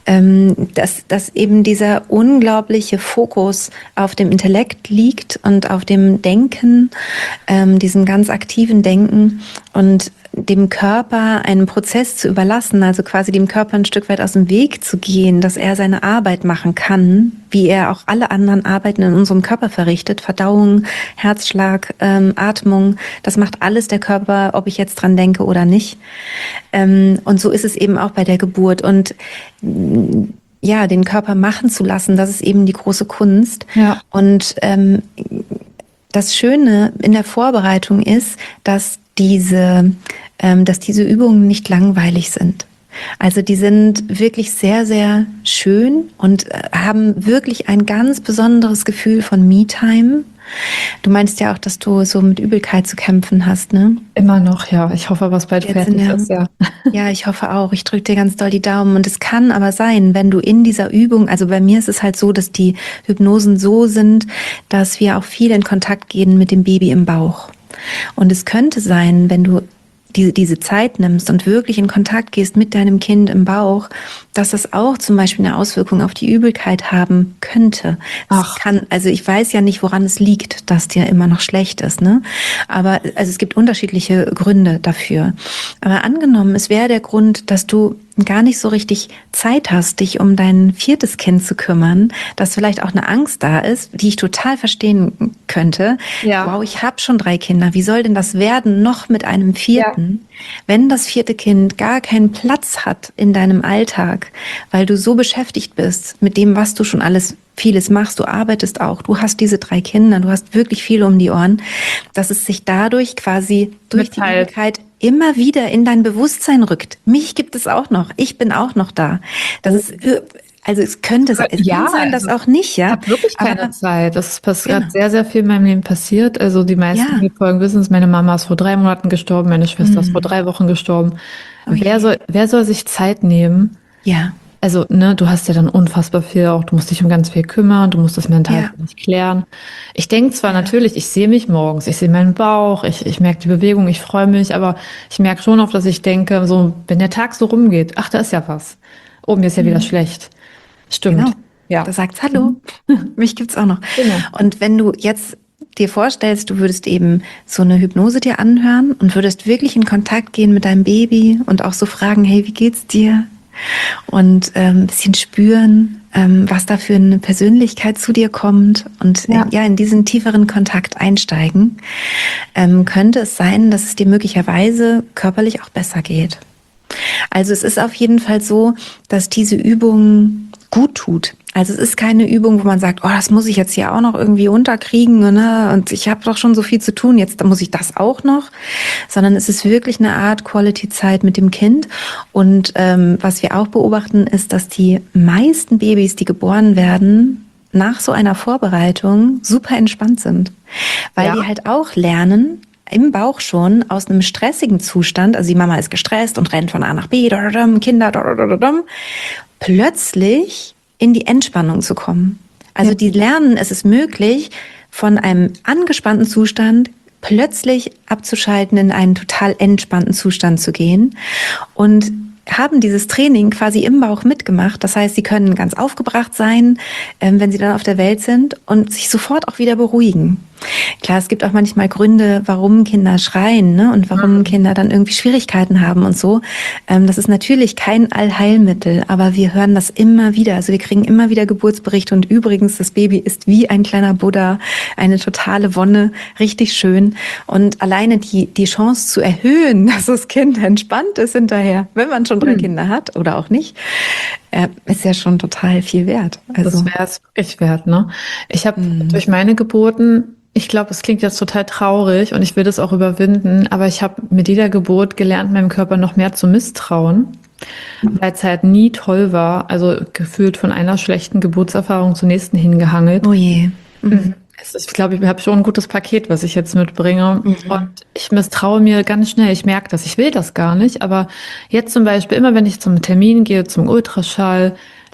dass eben dieser unglaubliche Fokus auf dem Intellekt liegt und auf dem Denken, diesem ganz aktiven Denken und dem Körper einen Prozess zu überlassen, also quasi dem Körper ein Stück weit aus dem Weg zu gehen, dass er seine Arbeit machen kann, wie er auch alle anderen Arbeiten in unserem Körper verrichtet. Verdauung, Herzschlag, Atmung, das macht alles der Körper, ob ich jetzt dran denke oder nicht. Und so ist es eben auch bei der Geburt. Und ja, den Körper machen zu lassen, das ist eben die große Kunst. Ja. Und das Schöne in der Vorbereitung ist, dass diese Übungen nicht langweilig sind. Also die sind wirklich sehr, sehr schön und haben wirklich ein ganz besonderes Gefühl von Me-Time. Du meinst ja auch, dass du so mit Übelkeit zu kämpfen hast, ne? Immer noch, ja. Ich hoffe, was bald fertig ist, ja. Ja, ich hoffe auch. Ich drücke dir ganz doll die Daumen. Und es kann aber sein, wenn du in dieser Übung, also bei mir ist es halt so, dass die Hypnosen so sind, dass wir auch viel in Kontakt gehen mit dem Baby im Bauch. Und es könnte sein, wenn du diese Zeit nimmst und wirklich in Kontakt gehst mit deinem Kind im Bauch, dass das auch zum Beispiel eine Auswirkung auf die Übelkeit haben könnte. Also ich weiß ja nicht, woran es liegt, dass dir immer noch schlecht ist, ne? Aber also es gibt unterschiedliche Gründe dafür. Aber angenommen, es wäre der Grund, dass du gar nicht so richtig Zeit hast, dich um dein 4. Kind zu kümmern, dass vielleicht auch eine Angst da ist, die ich total verstehen könnte. Ja. Wow, ich habe schon 3 Kinder. Wie soll denn das werden, noch mit einem 4.? Ja. Wenn das 4. Kind gar keinen Platz hat in deinem Alltag, weil du so beschäftigt bist mit dem, was du schon vieles machst, du arbeitest auch, du hast diese 3 Kinder, du hast wirklich viel um die Ohren, dass es sich dadurch quasi durch die Übelkeit immer wieder in dein Bewusstsein rückt. Mich gibt es auch noch, ich bin auch noch da. Das ist, also es könnte sein, das auch nicht, ja. Ich habe wirklich keine Zeit. Das ist gerade sehr, sehr viel in meinem Leben passiert. Also die meisten, die folgen, wissen es, meine Mama ist vor 3 Monaten gestorben, meine Schwester ist vor 3 Wochen gestorben. Wer soll sich Zeit nehmen? Ja. Also, ne, du hast ja dann unfassbar viel auch, du musst dich um ganz viel kümmern, du musst das mental nicht klären. Ich denke zwar natürlich, ich sehe mich morgens, ich sehe meinen Bauch, ich merke die Bewegung, ich freue mich, aber ich merke schon oft, dass ich denke, so, wenn der Tag so rumgeht, ach, da ist ja was. Oh, mir ist ja wieder schlecht. Stimmt. Genau. Ja. Da sagt's Hallo. Mich gibt's auch noch. Genau. Und wenn du jetzt dir vorstellst, du würdest eben so eine Hypnose dir anhören und würdest wirklich in Kontakt gehen mit deinem Baby und auch so fragen, hey, wie geht's dir? Und ein bisschen spüren, was da für eine Persönlichkeit zu dir kommt und in diesen tieferen Kontakt einsteigen, könnte es sein, dass es dir möglicherweise körperlich auch besser geht. Also es ist auf jeden Fall so, dass diese Übung gut tut. Also es ist keine Übung, wo man sagt, oh, das muss ich jetzt hier auch noch irgendwie unterkriegen, ne? Und ich habe doch schon so viel zu tun, jetzt muss ich das auch noch. Sondern es ist wirklich eine Art Quality-Zeit mit dem Kind. Und was wir auch beobachten, ist, dass die meisten Babys, die geboren werden, nach so einer Vorbereitung super entspannt sind. Weil die halt auch lernen, im Bauch schon aus einem stressigen Zustand, also die Mama ist gestresst und rennt von A nach B, Kinder, plötzlich in die Entspannung zu kommen. Also die lernen, es ist möglich, von einem angespannten Zustand plötzlich abzuschalten, in einen total entspannten Zustand zu gehen und haben dieses Training quasi im Bauch mitgemacht. Das heißt, sie können ganz aufgebracht sein, wenn sie dann auf der Welt sind und sich sofort auch wieder beruhigen. Klar, es gibt auch manchmal Gründe, warum Kinder schreien, ne? Und warum Kinder dann irgendwie Schwierigkeiten haben und so. Das ist natürlich kein Allheilmittel, aber wir hören das immer wieder. Also wir kriegen immer wieder Geburtsberichte und übrigens, das Baby ist wie ein kleiner Buddha, eine totale Wonne, richtig schön. Und alleine die Chance zu erhöhen, dass das Kind entspannt ist hinterher, wenn man schon 3 Kinder hat oder auch nicht, ist ja schon total viel wert. Also, das wäre es wirklich wert, ne? Ich habe durch meine Geburten, ich glaube, es klingt jetzt total traurig und ich will das auch überwinden, aber ich habe mit jeder Geburt gelernt, meinem Körper noch mehr zu misstrauen, weil es halt nie toll war, also gefühlt von einer schlechten Geburtserfahrung zur nächsten hingehangelt. Oh je. Ich glaube, ich habe schon ein gutes Paket, was ich jetzt mitbringe. Und ich misstraue mir ganz schnell. Ich merke das. Ich will das gar nicht. Aber jetzt zum Beispiel, immer wenn ich zum Termin gehe, zum Ultraschall,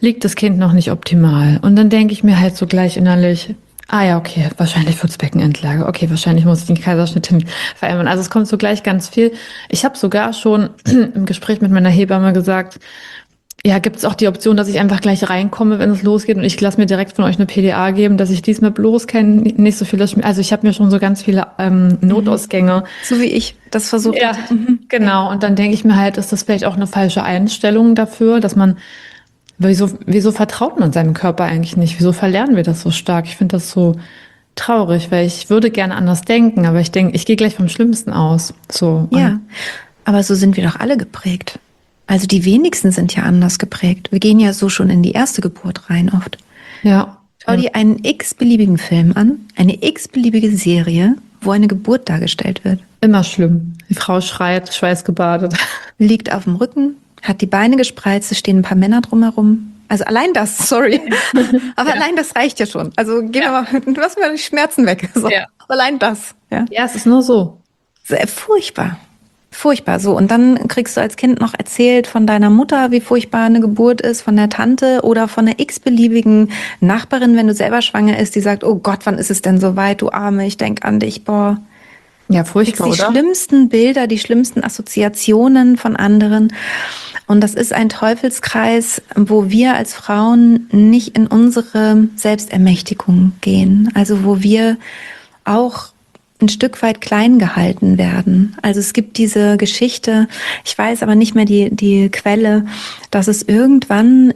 liegt das Kind noch nicht optimal. Und dann denke ich mir halt so gleich innerlich, ja, okay, wahrscheinlich wird's Beckenendlage. Okay, wahrscheinlich muss ich den Kaiserschnitt verändern. Also es kommt so gleich ganz viel. Ich habe sogar schon im Gespräch mit meiner Hebamme gesagt, ja, gibt es auch die Option, dass ich einfach gleich reinkomme, wenn es losgeht und ich lasse mir direkt von euch eine PDA geben, dass ich diesmal bloß nicht so viele Also ich habe mir schon so ganz viele Notausgänge. So wie ich das versucht Ja, habe. genau. Und dann denke ich mir halt, ist das vielleicht auch eine falsche Einstellung dafür, dass man, wieso vertraut man seinem Körper eigentlich nicht? Wieso verlernen wir das so stark? Ich finde das so traurig, weil ich würde gerne anders denken, aber ich denke, ich gehe gleich vom Schlimmsten aus. So. Ja, aber so sind wir doch alle geprägt. Also die wenigsten sind ja anders geprägt. Wir gehen ja so schon in die erste Geburt rein oft. Ja. Schau dir einen x-beliebigen Film an, eine x-beliebige Serie, wo eine Geburt dargestellt wird. Immer schlimm. Die Frau schreit, schweißgebadet. Liegt auf dem Rücken, hat die Beine gespreizt, es stehen ein paar Männer drumherum. Also allein das, sorry. Aber allein das reicht ja schon. Also gehen wir mal, lassen wir die Schmerzen weg. So. Ja. Allein das. Ja, es ist nur so. Sehr furchtbar. Furchtbar, so. Und dann kriegst du als Kind noch erzählt von deiner Mutter, wie furchtbar eine Geburt ist, von der Tante oder von der x-beliebigen Nachbarin, wenn du selber schwanger ist, die sagt, oh Gott, wann ist es denn so weit, du Arme, ich denk an dich, boah. Ja, furchtbar, oder? Die schlimmsten Bilder, die schlimmsten Assoziationen von anderen. Und das ist ein Teufelskreis, wo wir als Frauen nicht in unsere Selbstermächtigung gehen. Also wo wir auch ein Stück weit klein gehalten werden. Also es gibt diese Geschichte, ich weiß aber nicht mehr die Quelle, dass es irgendwann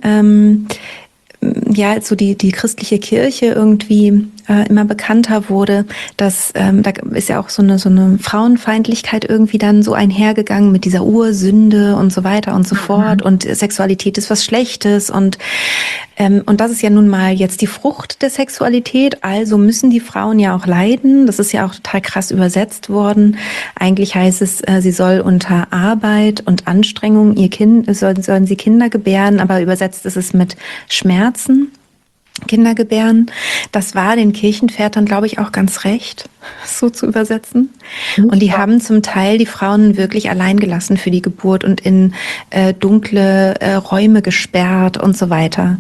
so die christliche Kirche irgendwie immer bekannter wurde, dass da ist ja auch so eine Frauenfeindlichkeit irgendwie dann so einhergegangen mit dieser Ursünde und so weiter und so fort und Sexualität ist was Schlechtes und das ist ja nun mal jetzt die Frucht der Sexualität, also müssen die Frauen ja auch leiden. Das ist ja auch total krass übersetzt worden. Eigentlich heißt es, sie soll unter Arbeit und Anstrengung sollen sie Kinder gebären, aber übersetzt ist es mit Schmerzen. Kinder gebären. Das war den Kirchenvätern, glaube ich, auch ganz recht, so zu übersetzen. Und die haben zum Teil die Frauen wirklich allein gelassen für die Geburt und in dunkle Räume gesperrt und so weiter.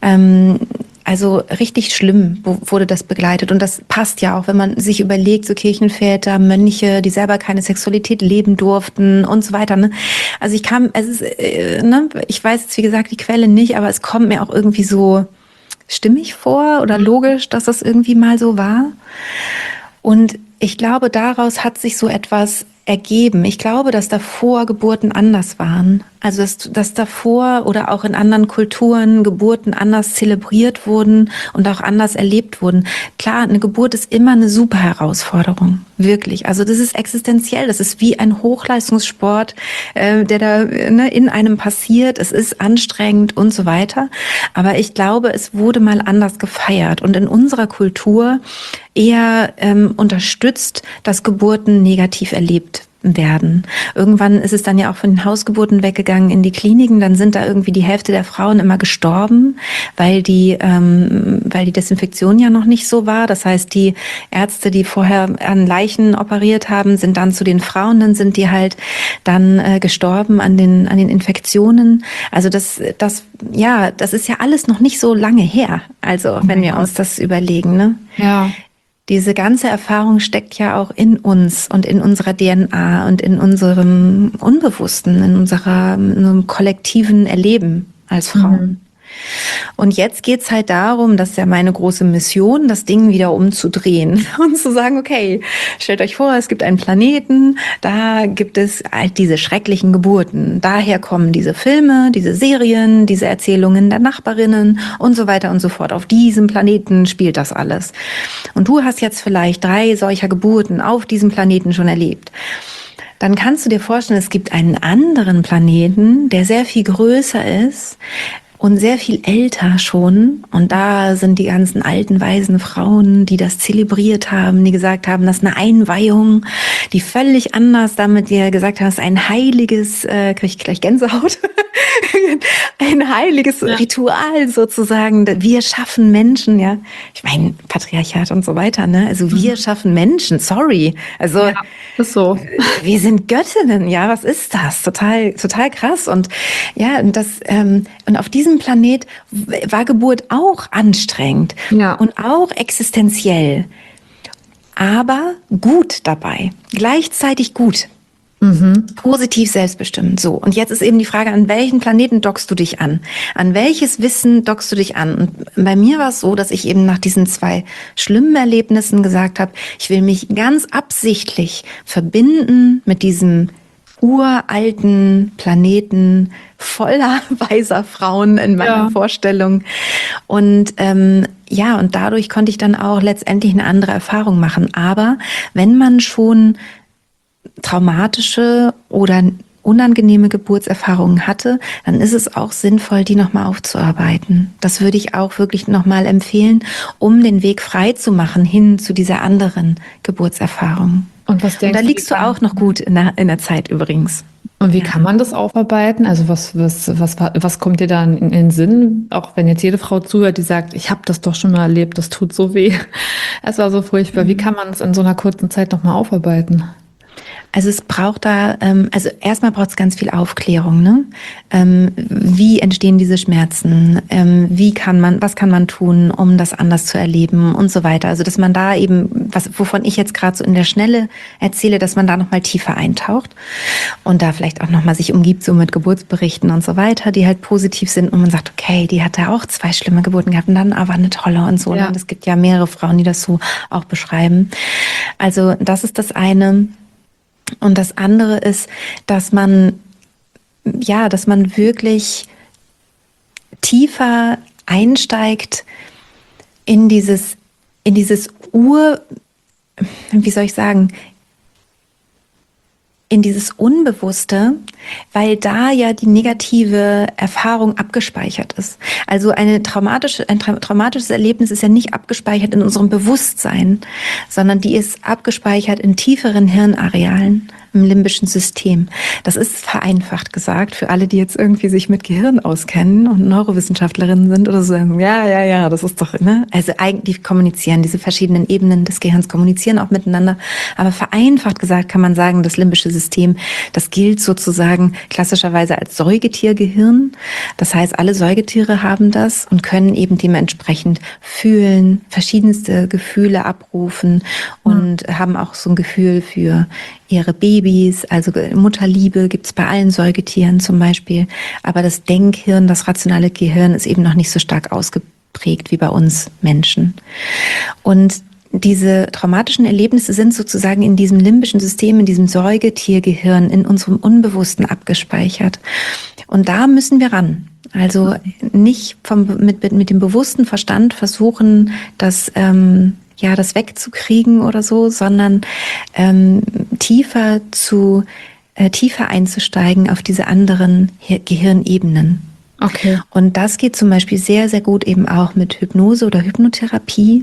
Also richtig schlimm wurde das begleitet. Und das passt ja auch, wenn man sich überlegt, so Kirchenväter, Mönche, die selber keine Sexualität leben durften und so weiter. Ne? Also ich weiß jetzt, wie gesagt, die Quelle nicht, aber es kommt mir auch irgendwie so stimmig vor oder logisch, dass das irgendwie mal so war. Und ich glaube, daraus hat sich so etwas ergeben. Ich glaube, dass davor Geburten anders waren. Also dass davor oder auch in anderen Kulturen Geburten anders zelebriert wurden und auch anders erlebt wurden. Klar, eine Geburt ist immer eine super Herausforderung. Wirklich. Also das ist existenziell. Das ist wie ein Hochleistungssport, der da in einem passiert. Es ist anstrengend und so weiter. Aber ich glaube, es wurde mal anders gefeiert und in unserer Kultur eher unterstützt, dass Geburten negativ erlebt werden. Irgendwann ist es dann ja auch von den Hausgeburten weggegangen in die Kliniken. Dann sind da irgendwie die Hälfte der Frauen immer gestorben, weil die Desinfektion ja noch nicht so war. Das heißt, die Ärzte, die vorher an Leichen operiert haben, sind dann zu den Frauen, dann sind die halt dann gestorben an den Infektionen. Also das ist ja alles noch nicht so lange her. Also wenn wir uns das überlegen, ne? Ja. Diese ganze Erfahrung steckt ja auch in uns und in unserer DNA und in unserem Unbewussten, in unserem kollektiven Erleben als Frauen. Und jetzt geht's halt darum, das ist ja meine große Mission, das Ding wieder umzudrehen und zu sagen, okay, stellt euch vor, es gibt einen Planeten, da gibt es halt diese schrecklichen Geburten. Daher kommen diese Filme, diese Serien, diese Erzählungen der Nachbarinnen und so weiter und so fort. Auf diesem Planeten spielt das alles. Und du hast jetzt vielleicht 3 solcher Geburten auf diesem Planeten schon erlebt. Dann kannst du dir vorstellen, es gibt einen anderen Planeten, der sehr viel größer ist, und sehr viel älter schon. Und da sind die ganzen alten, weisen Frauen, die das zelebriert haben, die gesagt haben, das ist eine Einweihung, die völlig anders damit, die gesagt haben, das ist ein heiliges, kriege ich gleich Gänsehaut, ein heiliges Ritual sozusagen. Wir schaffen Menschen, ja. Ich meine, Patriarchat und so weiter, ne? Also wir schaffen Menschen, sorry. Also ja, ist so. Wir sind Göttinnen, ja, was ist das? Total krass. Und ja, und auf diesen diesem Planet war Geburt auch anstrengend Ja. und auch existenziell, aber gut dabei, gleichzeitig gut. Positiv selbstbestimmt, so. Und jetzt ist eben die Frage, an welchen Planeten dockst du dich an? An welches Wissen dockst du dich an? Und bei mir war es so, dass ich eben nach diesen 2 schlimmen Erlebnissen gesagt habe, ich will mich ganz absichtlich verbinden mit diesem uralten Planeten voller weiser Frauen in meiner Vorstellung. Und ja, und dadurch konnte ich dann auch letztendlich eine andere Erfahrung machen. Aber wenn man schon traumatische oder unangenehme Geburtserfahrungen hatte, dann ist es auch sinnvoll, die nochmal aufzuarbeiten. Das würde ich auch wirklich nochmal empfehlen, um den Weg frei zu machen hin zu dieser anderen Geburtserfahrung. Und was denkst da du, liegst du auch noch gut in der Zeit übrigens. Und wie kann man das aufarbeiten? Also was kommt dir da in den Sinn? Auch wenn jetzt jede Frau zuhört, die sagt, ich habe das doch schon mal erlebt, das tut so weh. Es war so furchtbar. Wie kann man es in so einer kurzen Zeit nochmal aufarbeiten? Also es braucht da, also erstmal braucht es ganz viel Aufklärung, ne? Wie entstehen diese Schmerzen? Was kann man tun, um das anders zu erleben und so weiter? Also dass man da eben, wovon ich jetzt gerade so in der Schnelle erzähle, dass man da nochmal tiefer eintaucht und da vielleicht auch nochmal sich umgibt so mit Geburtsberichten und so weiter, die halt positiv sind und man sagt, okay, die hatte auch 2 schlimme Geburten gehabt und dann aber eine tolle und so. Ja. Und es gibt ja mehrere Frauen, die das so auch beschreiben. Also das ist das eine. Und das andere ist, dass man wirklich tiefer einsteigt in dieses wie soll ich sagen, in dieses Unbewusste, weil da ja die negative Erfahrung abgespeichert ist. Also ein traumatisches Erlebnis ist ja nicht abgespeichert in unserem Bewusstsein, sondern die ist abgespeichert in tieferen Hirnarealen im limbischen System. Das ist vereinfacht gesagt für alle, die jetzt irgendwie sich mit Gehirn auskennen und Neurowissenschaftlerinnen sind oder so sagen, ja, das ist doch, ne? Also eigentlich kommunizieren, diese verschiedenen Ebenen des Gehirns kommunizieren auch miteinander. Aber vereinfacht gesagt kann man sagen, das limbische System, das gilt sozusagen klassischerweise als Säugetiergehirn. Das heißt, alle Säugetiere haben das und können eben dementsprechend fühlen, verschiedenste Gefühle abrufen und haben auch so ein Gefühl für ihre Babys, also Mutterliebe gibt's bei allen Säugetieren zum Beispiel. Aber das Denkhirn, das rationale Gehirn ist eben noch nicht so stark ausgeprägt wie bei uns Menschen. Und diese traumatischen Erlebnisse sind sozusagen in diesem limbischen System, in diesem Säugetiergehirn, in unserem Unbewussten abgespeichert. Und da müssen wir ran. Also nicht mit dem bewussten Verstand versuchen, das wegzukriegen oder so, sondern tiefer einzusteigen auf diese anderen Gehirnebenen. Okay. Und das geht zum Beispiel sehr, sehr gut eben auch mit Hypnose oder Hypnotherapie.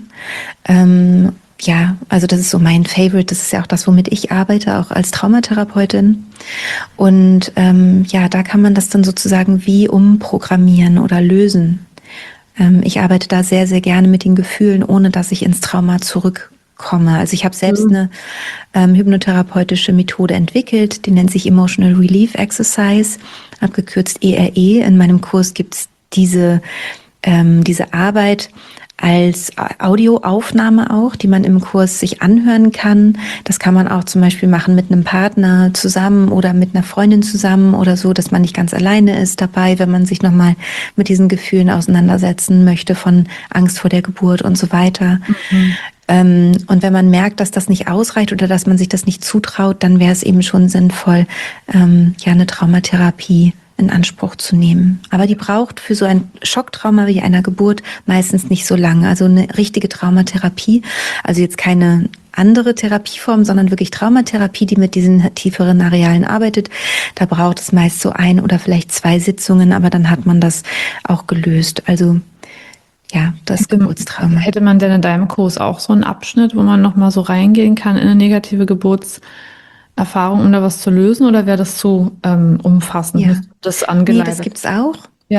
Also das ist so mein Favorite. Das ist ja auch das, womit ich arbeite, auch als Traumatherapeutin. Und da kann man das dann sozusagen wie umprogrammieren oder lösen. Ich arbeite da sehr, sehr gerne mit den Gefühlen, ohne dass ich ins Trauma zurückkomme. Also ich habe selbst eine hypnotherapeutische Methode entwickelt, die nennt sich Emotional Relief Exercise, abgekürzt ERE. In meinem Kurs gibt's diese Arbeit als Audioaufnahme auch, die man im Kurs sich anhören kann. Das kann man auch zum Beispiel machen mit einem Partner zusammen oder mit einer Freundin zusammen oder so, dass man nicht ganz alleine ist dabei, wenn man sich nochmal mit diesen Gefühlen auseinandersetzen möchte von Angst vor der Geburt und so weiter. Und wenn man merkt, dass das nicht ausreicht oder dass man sich das nicht zutraut, dann wäre es eben schon sinnvoll, eine Traumatherapie in Anspruch zu nehmen. Aber die braucht für so ein Schocktrauma wie einer Geburt meistens nicht so lange. Also eine richtige Traumatherapie, also jetzt keine andere Therapieform, sondern wirklich Traumatherapie, die mit diesen tieferen Arealen arbeitet. Da braucht es meist so 1 oder vielleicht 2 Sitzungen, aber dann hat man das auch gelöst. Also das Geburtstrauma. Hätte man denn in deinem Kurs auch so einen Abschnitt, wo man nochmal so reingehen kann in eine negative Geburtserfahrung, um da was zu lösen, oder wäre das zu umfassend? Ja. Das angeleitet? Nee, das gibt's auch. Ja.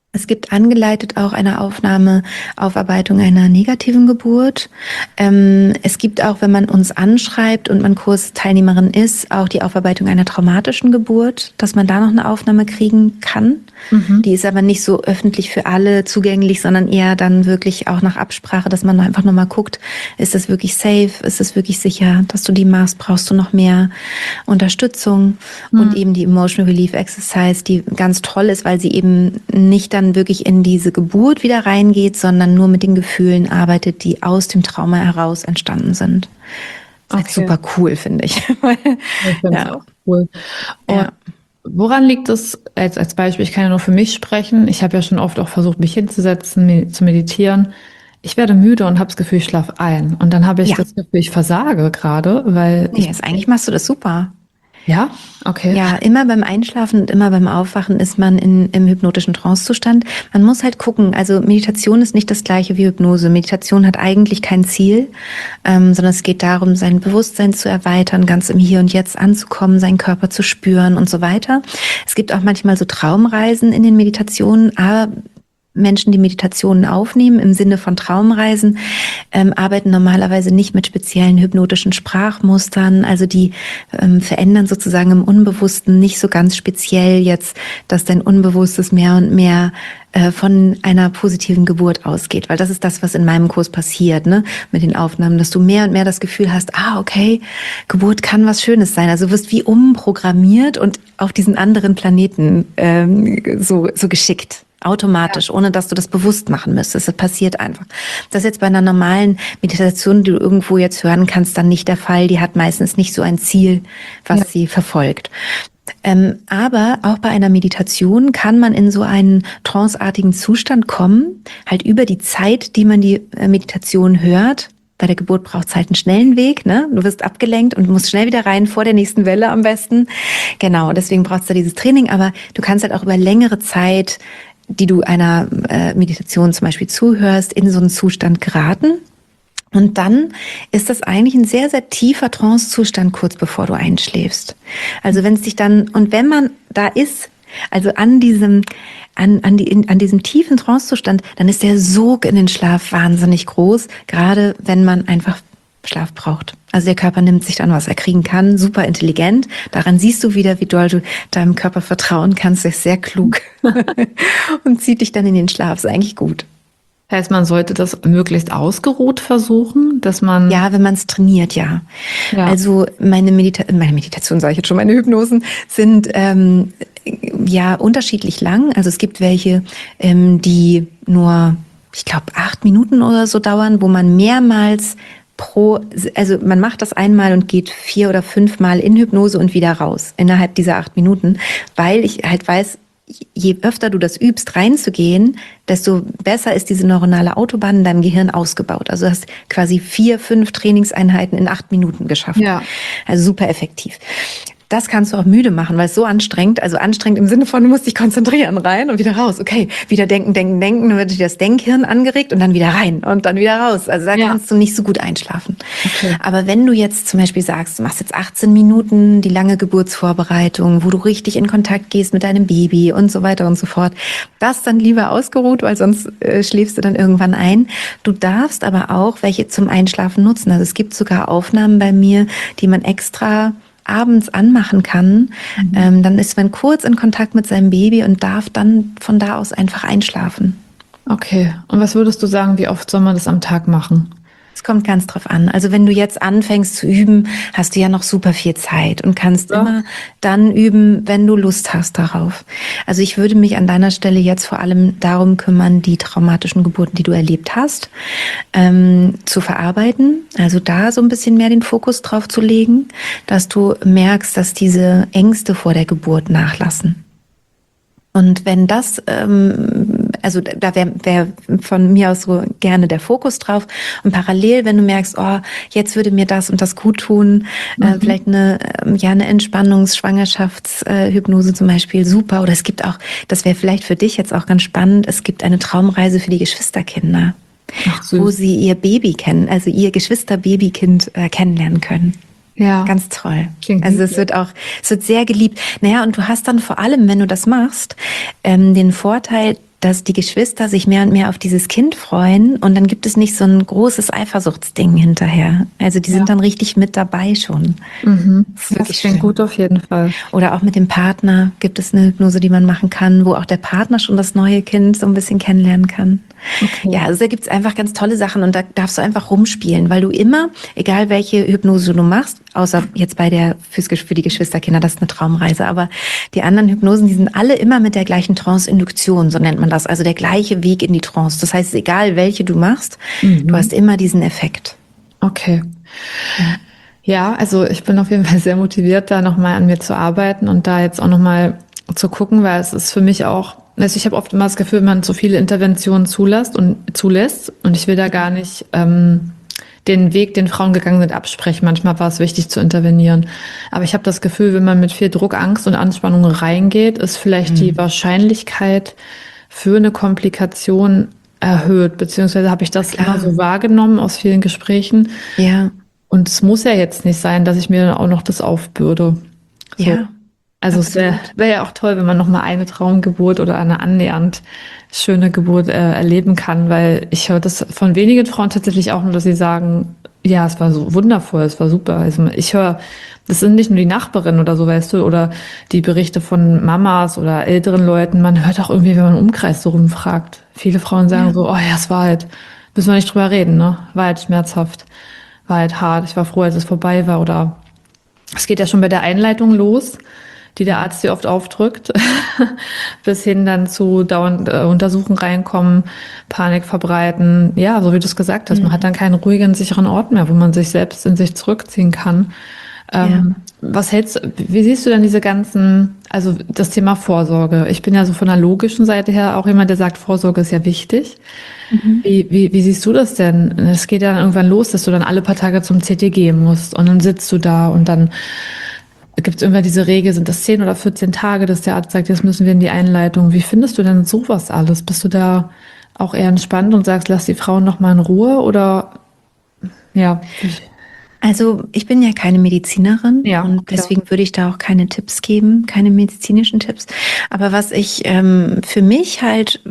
Es gibt angeleitet auch eine Aufarbeitung einer negativen Geburt. Es gibt auch, wenn man uns anschreibt und man Kursteilnehmerin ist, auch die Aufarbeitung einer traumatischen Geburt, dass man da noch eine Aufnahme kriegen kann. Die ist aber nicht so öffentlich für alle zugänglich, sondern eher dann wirklich auch nach Absprache, dass man einfach nochmal guckt, ist das wirklich safe, ist es wirklich sicher, dass du die machst, brauchst du noch mehr Unterstützung und eben die Emotional Relief Exercise, die ganz toll ist, weil sie eben nicht dann wirklich in diese Geburt wieder reingeht, sondern nur mit den Gefühlen arbeitet, die aus dem Trauma heraus entstanden sind. Das ist halt super cool, finde ich. Ich finde es auch cool. Und woran liegt es, als Beispiel, ich kann ja nur für mich sprechen, ich habe ja schon oft auch versucht, mich hinzusetzen, zu meditieren. Ich werde müde und habe das Gefühl, ich schlafe ein. Und dann habe ich das Gefühl, ich versage gerade, weil eigentlich machst du das super. Ja? Okay. Ja, immer beim Einschlafen und immer beim Aufwachen ist man im hypnotischen Trancezustand. Man muss halt gucken, also Meditation ist nicht das gleiche wie Hypnose. Meditation hat eigentlich kein Ziel, sondern es geht darum, sein Bewusstsein zu erweitern, ganz im Hier und Jetzt anzukommen, seinen Körper zu spüren und so weiter. Es gibt auch manchmal so Traumreisen in den Meditationen, aber Menschen, die Meditationen aufnehmen, im Sinne von Traumreisen, arbeiten normalerweise nicht mit speziellen hypnotischen Sprachmustern. Also die verändern sozusagen im Unbewussten nicht so ganz speziell jetzt, dass dein Unbewusstes mehr und mehr von einer positiven Geburt ausgeht. Weil das ist das, was in meinem Kurs passiert, ne, mit den Aufnahmen, dass du mehr und mehr das Gefühl hast, okay, Geburt kann was Schönes sein. Also du wirst wie umprogrammiert und auf diesen anderen Planeten so geschickt. Automatisch, ohne dass du das bewusst machen müsstest. Das passiert einfach. Das ist jetzt bei einer normalen Meditation, die du irgendwo jetzt hören kannst, dann nicht der Fall. Die hat meistens nicht so ein Ziel, was sie verfolgt. Aber auch bei einer Meditation kann man in so einen tranceartigen Zustand kommen, halt über die Zeit, die man die Meditation hört. Bei der Geburt braucht es halt einen schnellen Weg, ne? Du wirst abgelenkt und musst schnell wieder rein, vor der nächsten Welle am besten. Genau, deswegen brauchst du dieses Training, aber du kannst halt auch über längere Zeit, die du einer Meditation zum Beispiel zuhörst, in so einen Zustand geraten. Und dann ist das eigentlich ein sehr, sehr tiefer Trancezustand kurz bevor du einschläfst. Also wenn es dich dann, und wenn man da ist, also an diesem tiefen Trancezustand, dann ist der Sog in den Schlaf wahnsinnig groß, gerade wenn man einfach Schlaf braucht. Also der Körper nimmt sich dann, was er kriegen kann, super intelligent. Daran siehst du wieder, wie doll du deinem Körper vertrauen kannst. Er ist sehr klug und zieht dich dann in den Schlaf. Ist eigentlich gut. Heißt, man sollte das möglichst ausgeruht versuchen, dass man... Ja, wenn man es trainiert, ja. Also meine Meditation, sage ich jetzt schon, meine Hypnosen sind unterschiedlich lang. Also es gibt welche, die nur, ich glaube, 8 Minuten oder so dauern, wo man mehrmals also man macht das einmal und geht 4 oder 5 Mal in Hypnose und wieder raus innerhalb dieser 8 Minuten, weil ich halt weiß, je öfter du das übst, reinzugehen, desto besser ist diese neuronale Autobahn in deinem Gehirn ausgebaut. Also du hast quasi 4, 5 Trainingseinheiten in 8 Minuten geschafft. Ja. Also super effektiv. Das kannst du auch müde machen, weil es so anstrengend, also anstrengend im Sinne von, du musst dich konzentrieren, rein und wieder raus. Okay, wieder denken, dann wird dir das Denkhirn angeregt und dann wieder rein und dann wieder raus. Also da kannst du nicht so gut einschlafen. Okay. Aber wenn du jetzt zum Beispiel sagst, du machst jetzt 18 Minuten die lange Geburtsvorbereitung, wo du richtig in Kontakt gehst mit deinem Baby und so weiter und so fort, das dann lieber ausgeruht, weil sonst schläfst du dann irgendwann ein. Du darfst aber auch welche zum Einschlafen nutzen. Also es gibt sogar Aufnahmen bei mir, die man extra abends anmachen kann, dann ist man kurz in Kontakt mit seinem Baby und darf dann von da aus einfach einschlafen. Okay. Und was würdest du sagen, wie oft soll man das am Tag machen? Es kommt ganz drauf an. Also wenn du jetzt anfängst zu üben, hast du ja noch super viel Zeit und kannst immer dann üben, wenn du Lust hast darauf. Also ich würde mich an deiner Stelle jetzt vor allem darum kümmern, die traumatischen Geburten, die du erlebt hast, zu verarbeiten. Also da so ein bisschen mehr den Fokus drauf zu legen, dass du merkst, dass diese Ängste vor der Geburt nachlassen. Und wenn das, also da wäre von mir aus so gerne der Fokus drauf. Und parallel, wenn du merkst, jetzt würde mir das und das gut tun, vielleicht eine Entspannungs-Schwangerschaftshypnose zum Beispiel, super. Oder es gibt auch, das wäre vielleicht für dich jetzt auch ganz spannend, es gibt eine Traumreise für die Geschwisterkinder, wo sie ihr Baby kennen, also ihr Geschwister-Babykind kennenlernen können. Ja. Ganz toll. Also es wird sehr geliebt. Naja, und du hast dann vor allem, wenn du das machst, den Vorteil, dass die Geschwister sich mehr und mehr auf dieses Kind freuen und dann gibt es nicht so ein großes Eifersuchtsding hinterher. Also die sind dann richtig mit dabei schon. Das klingt gut auf jeden Fall. Oder auch mit dem Partner gibt es eine Hypnose, die man machen kann, wo auch der Partner schon das neue Kind so ein bisschen kennenlernen kann. Okay. Ja, also da gibt's einfach ganz tolle Sachen und da darfst du einfach rumspielen, weil du immer, egal welche Hypnose du machst, außer jetzt bei der für die Geschwisterkinder, das ist eine Traumreise, aber die anderen Hypnosen, die sind alle immer mit der gleichen Trance-Induktion, so nennt man das, also der gleiche Weg in die Trance. Das heißt, egal welche du machst, du hast immer diesen Effekt. Okay. Ja, also ich bin auf jeden Fall sehr motiviert, da nochmal an mir zu arbeiten und da jetzt auch nochmal zu gucken, weil es ist für mich auch, also ich habe oft immer das Gefühl, man zu viele Interventionen zulässt und ich will da gar nicht den Weg, den Frauen gegangen sind, absprechen. Manchmal war es wichtig zu intervenieren. Aber ich habe das Gefühl, wenn man mit viel Druck, Angst und Anspannung reingeht, ist vielleicht die Wahrscheinlichkeit für eine Komplikation erhöht. Beziehungsweise habe ich das immer so wahrgenommen aus vielen Gesprächen. Ja. Und es muss ja jetzt nicht sein, dass ich mir dann auch noch das aufbürde. So. Ja. Also es wäre ja auch toll, wenn man noch mal eine Traumgeburt oder eine annähernd schöne Geburt erleben kann, weil ich höre das von wenigen Frauen tatsächlich auch nur, dass sie sagen, ja, es war so wundervoll, es war super. Also ich höre, das sind nicht nur die Nachbarinnen oder so, weißt du, oder die Berichte von Mamas oder älteren Leuten. Man hört auch irgendwie, wenn man im Umkreis so rumfragt. Viele Frauen sagen so, oh ja, es war halt, müssen wir nicht drüber reden, ne? War halt schmerzhaft, war halt hart. Ich war froh, als es vorbei war. Oder es geht ja schon bei der Einleitung los, die der Arzt dir oft aufdrückt, bis hin dann zu dauernd Untersuchen reinkommen, Panik verbreiten. Ja, so wie du es gesagt hast, man hat dann keinen ruhigen, sicheren Ort mehr, wo man sich selbst in sich zurückziehen kann. Wie siehst du denn diese ganzen, also das Thema Vorsorge? Ich bin ja so von der logischen Seite her auch jemand, der sagt, Vorsorge ist ja wichtig. Wie siehst du das denn? Es geht ja dann irgendwann los, dass du dann alle paar Tage zum CTG musst und dann sitzt du da und dann gibt es irgendwann diese Regel, sind das 10 oder 14 Tage, dass der Arzt sagt, jetzt müssen wir in die Einleitung. Wie findest du denn sowas alles? Bist du da auch eher entspannt und sagst, lass die Frauen noch mal in Ruhe oder ja? Also ich bin ja keine Medizinerin und deswegen würde ich da auch keine Tipps geben, keine medizinischen Tipps. Aber was ich für mich halt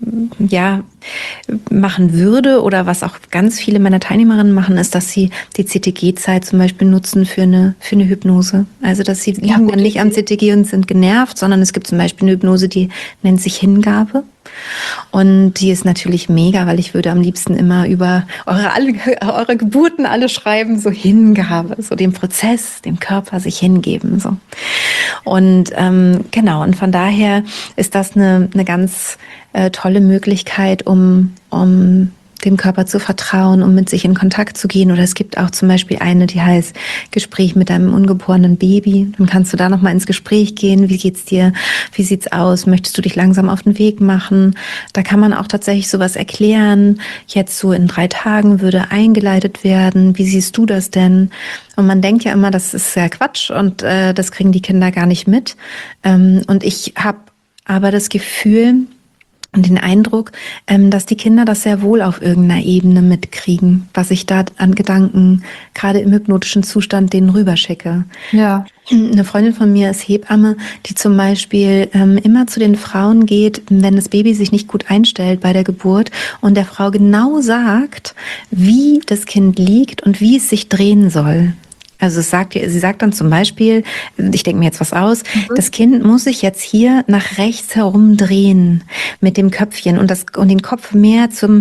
machen würde oder was auch ganz viele meiner Teilnehmerinnen machen, ist, dass sie die CTG-Zeit zum Beispiel nutzen für eine Hypnose. Also dass sie liegen dann nicht am CTG und sind genervt, sondern es gibt zum Beispiel eine Hypnose, die nennt sich Hingabe. Und die ist natürlich mega, weil ich würde am liebsten immer über eure Geburten alle schreiben, so Hingabe, so dem Prozess, dem Körper sich hingeben, so. Und genau, und von daher ist das eine ganz tolle Möglichkeit, um dem Körper zu vertrauen, um mit sich in Kontakt zu gehen. Oder es gibt auch zum Beispiel eine, die heißt Gespräch mit deinem ungeborenen Baby. Dann kannst du da nochmal ins Gespräch gehen. Wie geht's dir? Wie sieht's aus? Möchtest du dich langsam auf den Weg machen? Da kann man auch tatsächlich sowas erklären. Jetzt so in 3 Tagen würde eingeleitet werden. Wie siehst du das denn? Und man denkt ja immer, das ist ja Quatsch und das kriegen die Kinder gar nicht mit. Und ich habe aber das Gefühl, und den Eindruck, dass die Kinder das sehr wohl auf irgendeiner Ebene mitkriegen, was ich da an Gedanken gerade im hypnotischen Zustand denen rüberschicke. Ja. Eine Freundin von mir ist Hebamme, die zum Beispiel immer zu den Frauen geht, wenn das Baby sich nicht gut einstellt bei der Geburt und der Frau genau sagt, wie das Kind liegt und wie es sich drehen soll. Also sie sagt dann zum Beispiel, ich denke mir jetzt was aus, das Kind muss sich jetzt hier nach rechts herum drehen mit dem Köpfchen und den Kopf mehr zum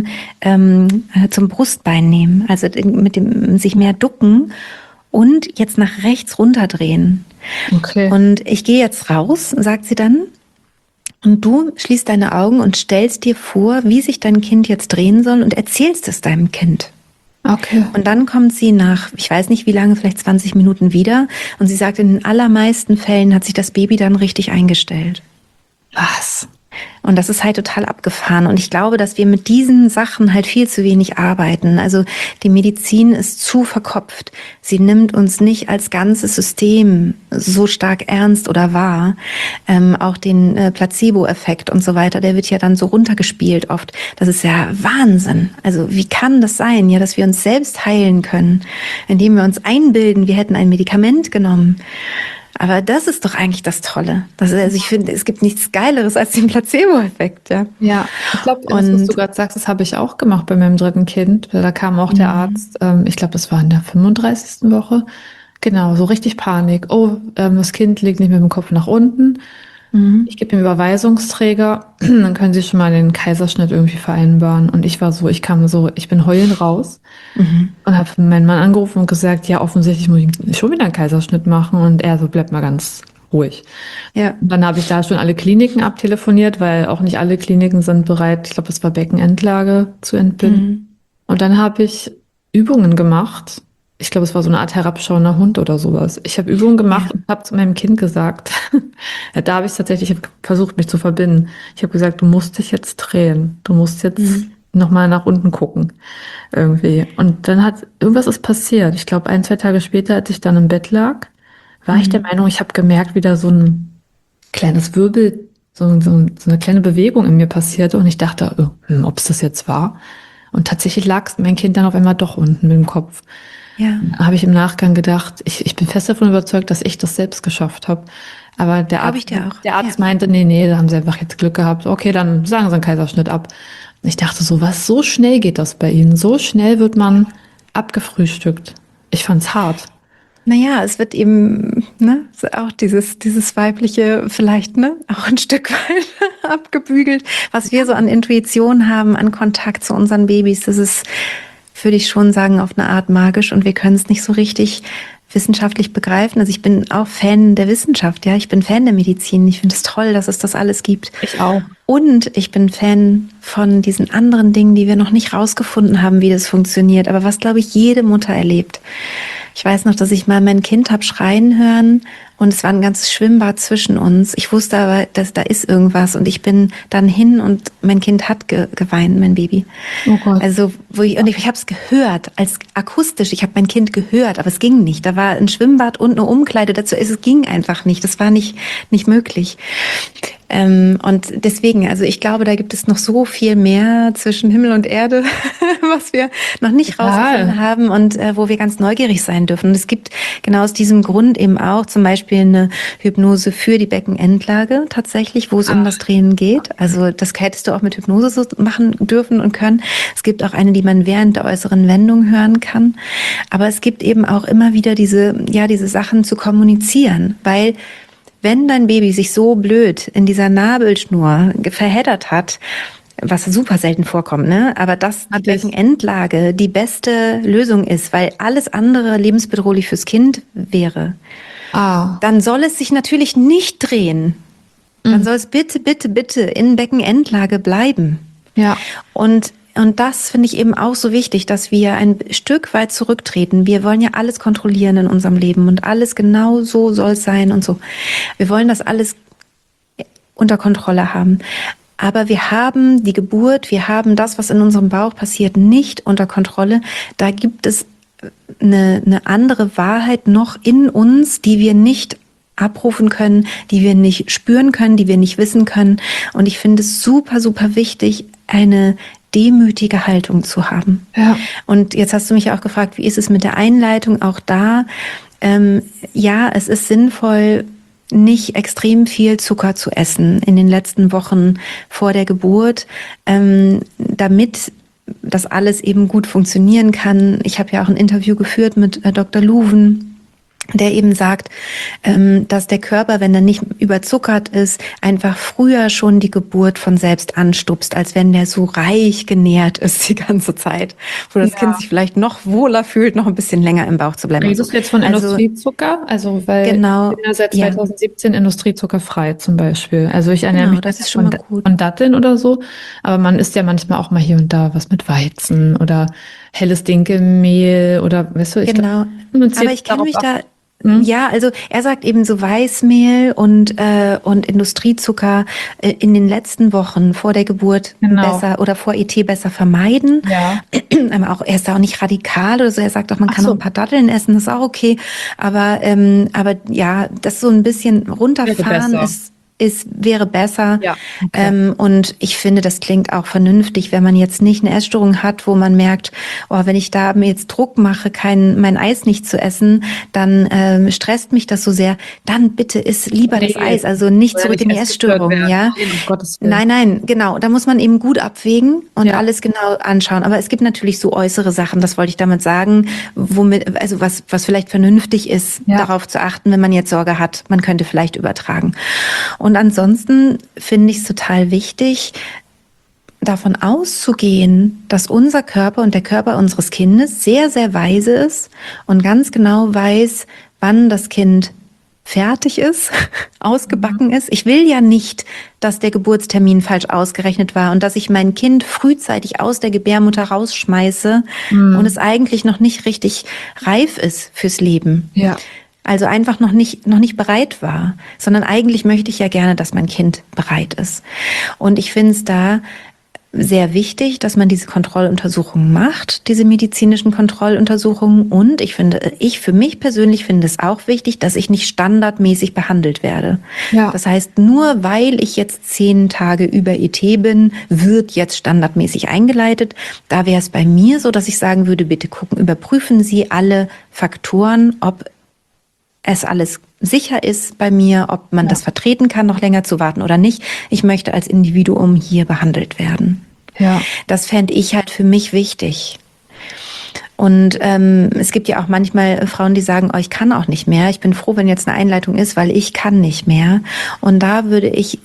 Brustbein nehmen, also mit dem sich mehr ducken und jetzt nach rechts runterdrehen. Okay. Und ich gehe jetzt raus, sagt sie dann, und du schließt deine Augen und stellst dir vor, wie sich dein Kind jetzt drehen soll und erzählst es deinem Kind. Okay. Und dann kommt sie nach, ich weiß nicht wie lange, vielleicht 20 Minuten wieder. Und sie sagt, in den allermeisten Fällen hat sich das Baby dann richtig eingestellt. Was? Und das ist halt total abgefahren. Und ich glaube, dass wir mit diesen Sachen halt viel zu wenig arbeiten. Also die Medizin ist zu verkopft. Sie nimmt uns nicht als ganzes System so stark ernst oder wahr. Auch den Placebo-Effekt und so weiter, der wird ja dann so runtergespielt oft. Das ist ja Wahnsinn. Also wie kann das sein, ja, dass wir uns selbst heilen können, indem wir uns einbilden, wir hätten ein Medikament genommen. Aber das ist doch eigentlich das Tolle. Also ich finde, es gibt nichts Geileres als den Placebo-Effekt, ja. Ja, ich glaube, das, was du gerade sagst, das habe ich auch gemacht bei meinem dritten Kind. Da kam auch der Arzt, ich glaube, das war in der 35. Woche. Genau, so richtig Panik. Oh, das Kind liegt nicht mit dem Kopf nach unten. Ich gebe ihm Überweisungsträger, dann können Sie schon mal den Kaiserschnitt irgendwie vereinbaren. Und ich bin heulend raus und habe meinen Mann angerufen und gesagt, ja, offensichtlich muss ich schon wieder einen Kaiserschnitt machen. Und er so, bleib mal ganz ruhig. Ja. Und dann habe ich da schon alle Kliniken abtelefoniert, weil auch nicht alle Kliniken sind bereit, ich glaube, es war Beckenendlage zu entbinden. Und dann habe ich Übungen gemacht. Ich glaube, es war so eine Art herabschauender Hund oder sowas. Ich habe Übungen gemacht und habe zu meinem Kind gesagt, ja, da habe ich tatsächlich versucht, mich zu verbinden. Ich habe gesagt, du musst dich jetzt drehen. Du musst jetzt nochmal nach unten gucken. Irgendwie. Und dann irgendwas ist passiert. Ich glaube, 1, 2 Tage später, als ich dann im Bett lag, war ich der Meinung, ich habe gemerkt, wie da so ein kleines Wirbel, so eine kleine Bewegung in mir passierte. Und ich dachte, ob es das jetzt war. Und tatsächlich lag mein Kind dann auf einmal doch unten mit dem Kopf. Ja. Da habe ich im Nachgang gedacht, ich bin fest davon überzeugt, dass ich das selbst geschafft habe. Aber der Arzt meinte, nee, da haben sie einfach jetzt Glück gehabt. Okay, dann sagen sie einen Kaiserschnitt ab. Und ich dachte so schnell geht das bei Ihnen? So schnell wird man abgefrühstückt. Ich fand's hart. Naja, es wird eben, auch dieses weibliche vielleicht, auch ein Stück weit abgebügelt, was wir so an Intuition haben, an Kontakt zu unseren Babys. Das ist, würde ich schon sagen, auf eine Art magisch und wir können es nicht so richtig wissenschaftlich begreifen. Also ich bin auch Fan der Wissenschaft, ja. Ich bin Fan der Medizin. Ich finde es toll, dass es das alles gibt. Ich auch. Und ich bin Fan von diesen anderen Dingen, die wir noch nicht rausgefunden haben, wie das funktioniert. Aber was, glaube ich, jede Mutter erlebt. Ich weiß noch, dass ich mal mein Kind habe schreien hören und es war ein ganzes Schwimmbad zwischen uns. Ich wusste aber, dass da ist irgendwas und ich bin dann hin und mein Kind hat geweint, mein Baby. Oh Gott. Also ich habe es gehört, als akustisch. Ich habe mein Kind gehört, aber es ging nicht. Da war ein Schwimmbad und eine Umkleide dazu. Es ging einfach nicht. Das war nicht möglich. Und deswegen, also ich glaube, da gibt es noch so viel mehr zwischen Himmel und Erde, was wir noch nicht rausgefunden haben und wo wir ganz neugierig sein dürfen. Und es gibt genau aus diesem Grund eben auch zum Beispiel eine Hypnose für die Beckenendlage tatsächlich, wo es um das Drehen geht. Also das hättest du auch mit Hypnose so machen dürfen und können. Es gibt auch eine, die man während der äußeren Wendung hören kann. Aber es gibt eben auch immer wieder diese Sachen zu kommunizieren, weil wenn dein Baby sich so blöd in dieser Nabelschnur verheddert hat, was super selten vorkommt, aber dass die Beckenendlage die beste Lösung ist, weil alles andere lebensbedrohlich fürs Kind wäre, dann soll es sich natürlich nicht drehen. Dann soll es bitte, bitte, bitte in Beckenendlage bleiben. Ja. Und das finde ich eben auch so wichtig, dass wir ein Stück weit zurücktreten. Wir wollen ja alles kontrollieren in unserem Leben und alles genau so soll es sein und so. Wir wollen das alles unter Kontrolle haben. Aber wir haben die Geburt, wir haben das, was in unserem Bauch passiert, nicht unter Kontrolle. Da gibt es eine andere Wahrheit noch in uns, die wir nicht abrufen können, die wir nicht spüren können, die wir nicht wissen können. Und ich finde es super, super wichtig, eine demütige Haltung zu haben. Ja. Und jetzt hast du mich auch gefragt, wie ist es mit der Einleitung? Auch da, es ist sinnvoll, nicht extrem viel Zucker zu essen in den letzten Wochen vor der Geburt, damit das alles eben gut funktionieren kann. Ich habe ja auch ein Interview geführt mit Dr. Luven, der eben sagt, dass der Körper, wenn er nicht überzuckert ist, einfach früher schon die Geburt von selbst anstupst, als wenn der so reich genährt ist die ganze Zeit, wo das Kind sich vielleicht noch wohler fühlt, noch ein bisschen länger im Bauch zu bleiben. Redest du jetzt von Industriezucker? Also, weil genau, ich bin ja seit 2017 industriezuckerfrei zum Beispiel. Also ich ernähre mich das ist schon mal gut. Von Datteln oder so, aber man isst ja manchmal auch mal hier und da was mit Weizen oder helles Dinkelmehl oder, weißt du, aber ich kenne mich da. Ja, also er sagt eben so Weißmehl und Industriezucker in den letzten Wochen vor der Geburt besser oder vor ET besser vermeiden. Ja. Aber auch, er ist da auch nicht radikal oder so. Er sagt auch, man kann auch ein paar Datteln essen, das ist auch okay. Aber ja, das so ein bisschen runterfahren wäre besser. Ja, okay. Und ich finde, das klingt auch vernünftig, wenn man jetzt nicht eine Essstörung hat, wo man merkt, oh, wenn ich da mir jetzt Druck mache, mein Eis nicht zu essen, dann stresst mich das so sehr. Dann bitte iss lieber das Eis, also nicht soll ja zurück in nicht die essgestört Essstörung, werden. ja. Nein, um Gottes Willen. Nein, genau. Da muss man eben gut abwägen und Ja. alles genau anschauen. Aber es gibt natürlich so äußere Sachen, das wollte ich damit sagen, also was vielleicht vernünftig ist, Ja. darauf zu achten, wenn man jetzt Sorge hat, man könnte vielleicht übertragen. Und ansonsten finde ich es total wichtig, davon auszugehen, dass unser Körper und der Körper unseres Kindes sehr, sehr weise ist und ganz genau weiß, wann das Kind fertig ist, ausgebacken ist. Ich will ja nicht, dass der Geburtstermin falsch ausgerechnet war und dass ich mein Kind frühzeitig aus der Gebärmutter rausschmeiße und es eigentlich noch nicht richtig reif ist fürs Leben. Ja. Also einfach noch nicht bereit war, sondern eigentlich möchte ich ja gerne, dass mein Kind bereit ist. Und ich finde es da sehr wichtig, dass man diese Kontrolluntersuchungen macht, diese medizinischen Kontrolluntersuchungen. Und ich für mich persönlich finde es auch wichtig, dass ich nicht standardmäßig behandelt werde. Ja. Das heißt, nur weil ich jetzt 10 Tage über ET bin, wird jetzt standardmäßig eingeleitet. Da wäre es bei mir so, dass ich sagen würde, bitte überprüfen Sie alle Faktoren, ob es alles sicher ist bei mir, ob man das vertreten kann, noch länger zu warten oder nicht. Ich möchte als Individuum hier behandelt werden. Ja. Das fände ich halt für mich wichtig. Und es gibt ja auch manchmal Frauen, die sagen, oh, ich kann auch nicht mehr. Ich bin froh, wenn jetzt eine Einleitung ist, weil ich kann nicht mehr. Und da würde ich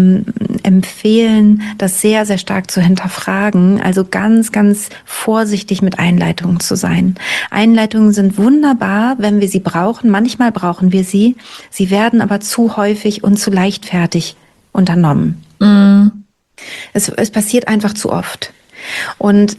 empfehlen, das sehr, sehr stark zu hinterfragen. Also ganz, ganz vorsichtig mit Einleitungen zu sein. Einleitungen sind wunderbar, wenn wir sie brauchen. Manchmal brauchen wir sie. Sie werden aber zu häufig und zu leichtfertig unternommen. Es passiert einfach zu oft. Und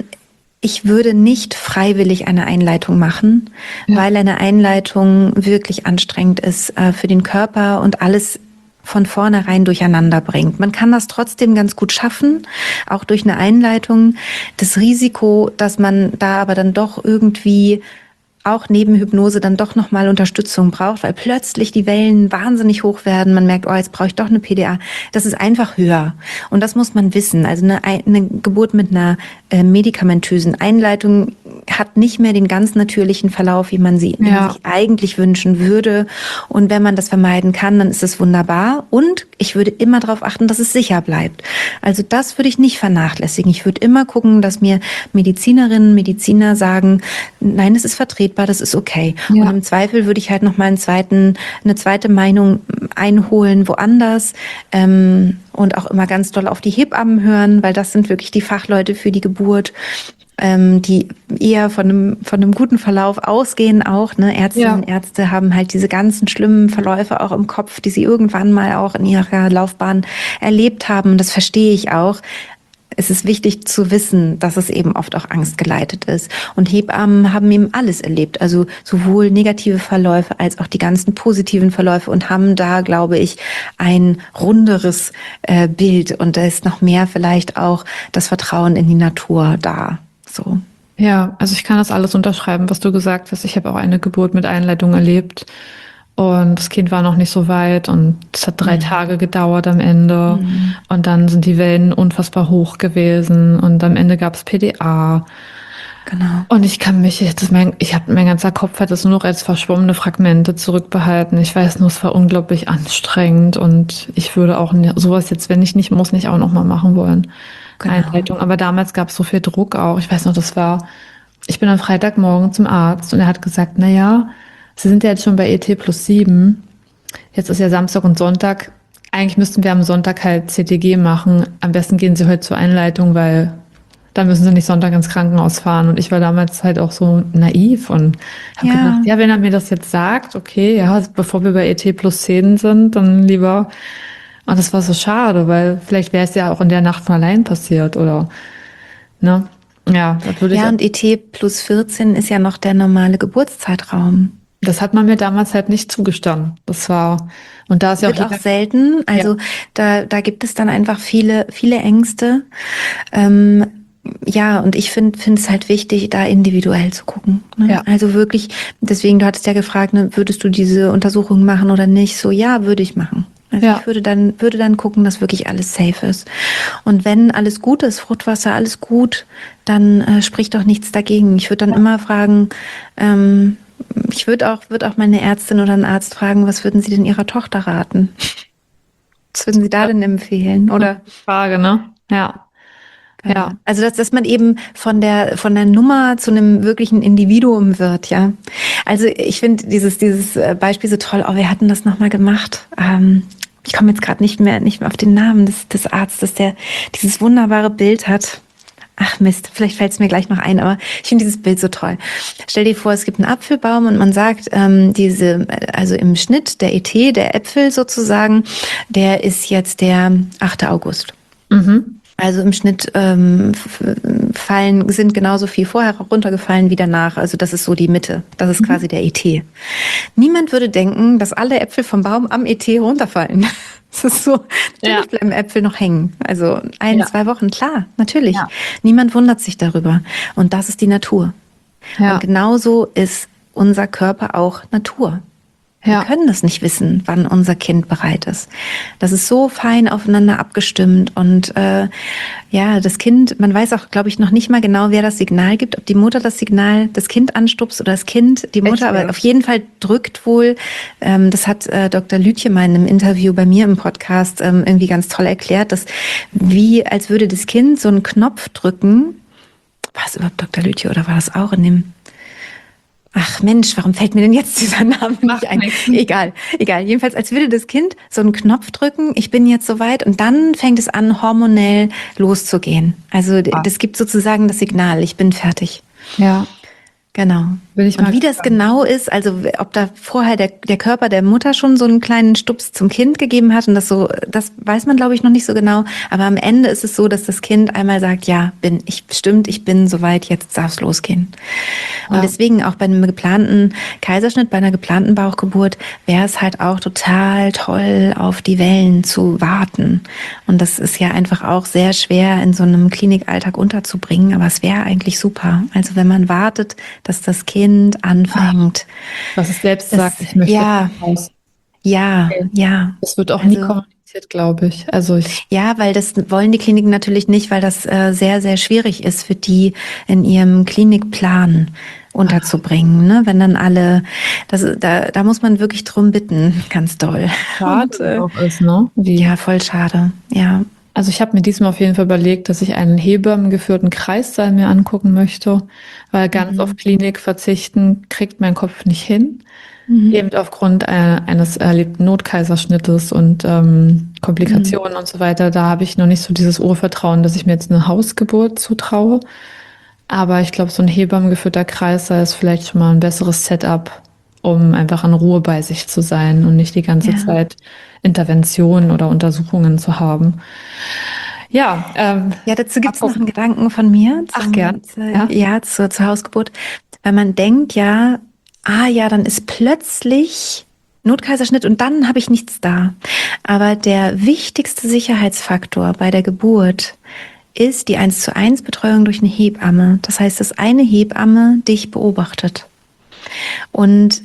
ich würde nicht freiwillig eine Einleitung machen, weil eine Einleitung wirklich anstrengend ist für den Körper und alles von vornherein durcheinander bringt. Man kann das trotzdem ganz gut schaffen, auch durch eine Einleitung. Das Risiko, dass man da aber dann doch irgendwie auch neben Hypnose dann doch nochmal Unterstützung braucht, weil plötzlich die Wellen wahnsinnig hoch werden. Man merkt, oh, jetzt brauche ich doch eine PDA. Das ist einfach höher. Und das muss man wissen. Also eine Geburt mit einer medikamentösen Einleitung hat nicht mehr den ganz natürlichen Verlauf, wie man sich eigentlich wünschen würde. Und wenn man das vermeiden kann, dann ist es wunderbar. Und ich würde immer darauf achten, dass es sicher bleibt. Also das würde ich nicht vernachlässigen. Ich würde immer gucken, dass mir Medizinerinnen, Mediziner sagen, nein, es ist vertretbar, das ist okay. Ja. Und im Zweifel würde ich halt noch mal eine zweite Meinung einholen woanders und auch immer ganz doll auf die Hebammen hören, weil das sind wirklich die Fachleute für die Geburt, die eher von einem guten Verlauf ausgehen auch. Ne? Ärztinnen und Ärzte haben halt diese ganzen schlimmen Verläufe auch im Kopf, die sie irgendwann mal auch in ihrer Laufbahn erlebt haben. Das verstehe ich auch. Es ist wichtig zu wissen, dass es eben oft auch angstgeleitet ist. Und Hebammen haben eben alles erlebt, also sowohl negative Verläufe als auch die ganzen positiven Verläufe und haben da, glaube ich, ein runderes Bild. Und da ist noch mehr vielleicht auch das Vertrauen in die Natur da. So. Ja, also ich kann das alles unterschreiben, was du gesagt hast. Ich habe auch eine Geburt mit Einleitung erlebt. Und das Kind war noch nicht so weit und es hat 3 Tage gedauert am Ende. Und dann sind die Wellen unfassbar hoch gewesen und am Ende gab es PDA. Genau. Und ich mein ganzer Kopf hat das nur noch als verschwommene Fragmente zurückbehalten. Ich weiß nur, es war unglaublich anstrengend und ich würde auch sowas jetzt, wenn ich nicht muss, nicht auch nochmal machen wollen. Genau. Einleitung. Aber damals gab es so viel Druck auch. Ich weiß noch, ich bin am Freitagmorgen zum Arzt und er hat gesagt, Sie sind ja jetzt schon bei ET+7. Jetzt ist ja Samstag und Sonntag. Eigentlich müssten wir am Sonntag halt CTG machen. Am besten gehen Sie heute zur Einleitung, weil dann müssen Sie nicht Sonntag ins Krankenhaus fahren. Und ich war damals halt auch so naiv und habe gedacht, wenn er mir das jetzt sagt, okay, bevor wir bei ET+10 sind, dann lieber. Und das war so schade, weil vielleicht wäre es ja auch in der Nacht von allein passiert oder, ne? Ja, das würde ich. Ja, und ET+14 ist ja noch der normale Geburtszeitraum. Das hat man mir damals halt nicht zugestanden. Und da ist ja auch selten. Also da gibt es dann einfach viele, viele Ängste. Und ich finde es halt wichtig, da individuell zu gucken. Ne? Ja. Also wirklich, deswegen, du hattest ja gefragt, ne, würdest du diese Untersuchung machen oder nicht? So, ja, würde ich machen. Also Ja. ich würde dann gucken, dass wirklich alles safe ist. Und wenn alles gut ist, Fruchtwasser, alles gut, dann spricht doch nichts dagegen. Ich würde dann immer fragen, ich würde auch meine Ärztin oder einen Arzt fragen, was würden Sie denn Ihrer Tochter raten? Was würden Sie da denn empfehlen? Oder Frage, ne? Ja. Ja. also dass man eben von der Nummer zu einem wirklichen Individuum wird, ja. Also ich finde dieses Beispiel so toll. Oh, wir hatten das nochmal gemacht. Ich komme jetzt gerade nicht mehr auf den Namen des Arztes, der dieses wunderbare Bild hat. Ach Mist, vielleicht fällt es mir gleich noch ein, aber ich finde dieses Bild so toll. Stell dir vor, es gibt einen Apfelbaum und man sagt, also im Schnitt der ET, der Äpfel sozusagen, der ist jetzt der 8. August. Mhm. Also im Schnitt sind genauso viel vorher runtergefallen wie danach. Also das ist so die Mitte. Das ist quasi der ET. Niemand würde denken, dass alle Äpfel vom Baum am ET runterfallen. Das ist so, natürlich bleiben Äpfel noch hängen. Also 2 Wochen, klar, natürlich. Ja. Niemand wundert sich darüber. Und das ist die Natur. Ja. Und genauso ist unser Körper auch Natur. Wir können das nicht wissen, wann unser Kind bereit ist. Das ist so fein aufeinander abgestimmt und das Kind, man weiß auch, glaube ich, noch nicht mal genau, wer das Signal gibt, ob die Mutter das Signal, das Kind anstupst oder das Kind die Mutter, aber auf jeden Fall drückt wohl, das hat Dr. Lütje mal in einem Interview bei mir im Podcast irgendwie ganz toll erklärt, dass wie als würde das Kind so einen Knopf drücken. War es überhaupt Dr. Lütje oder war das auch in dem... Ach Mensch, warum fällt mir denn jetzt dieser Name nicht ein? Egal. Jedenfalls, als würde das Kind so einen Knopf drücken, ich bin jetzt soweit und dann fängt es an, hormonell loszugehen. Also das gibt sozusagen das Signal, ich bin fertig. Ja. Genau. Und wie das genau ist, also ob da vorher der Körper der Mutter schon so einen kleinen Stups zum Kind gegeben hat und das weiß man, glaube ich, noch nicht so genau. Aber am Ende ist es so, dass das Kind einmal sagt, ja, ich bin soweit, jetzt darf es losgehen. Und deswegen auch bei einem geplanten Kaiserschnitt, bei einer geplanten Bauchgeburt, wäre es halt auch total toll, auf die Wellen zu warten. Und das ist ja einfach auch sehr schwer in so einem Klinikalltag unterzubringen, aber es wäre eigentlich super. Also wenn man wartet, dass das Kind anfängt. Was es selbst sagt, ich möchte raus. Ja. Das wird auch nie kommuniziert, glaube ich. Ja, weil das wollen die Kliniken natürlich nicht, weil das sehr, sehr schwierig ist für die in ihrem Klinikplan unterzubringen, ne? Wenn dann alle, da muss man wirklich drum bitten, ganz doll. Schade auch ist, ne? Ja, voll schade, ja. Also ich habe mir diesmal auf jeden Fall überlegt, dass ich einen hebammengeführten Kreissaal mir angucken möchte, weil ganz auf Klinik verzichten kriegt mein Kopf nicht hin. Eben aufgrund eines erlebten Notkaiserschnittes und Komplikationen und so weiter. Da habe ich noch nicht so dieses Urvertrauen, dass ich mir jetzt eine Hausgeburt zutraue. Aber ich glaube, so ein hebammengeführter Kreissaal ist vielleicht schon mal ein besseres Setup, um einfach in Ruhe bei sich zu sein und nicht die ganze Zeit Interventionen oder Untersuchungen zu haben. Ja, dazu gibt es noch einen Gedanken von mir. Zur Hausgeburt. Weil man denkt dann ist plötzlich Notkaiserschnitt und dann habe ich nichts da. Aber der wichtigste Sicherheitsfaktor bei der Geburt ist die 1:1 Betreuung durch eine Hebamme. Das heißt, dass eine Hebamme dich beobachtet. Und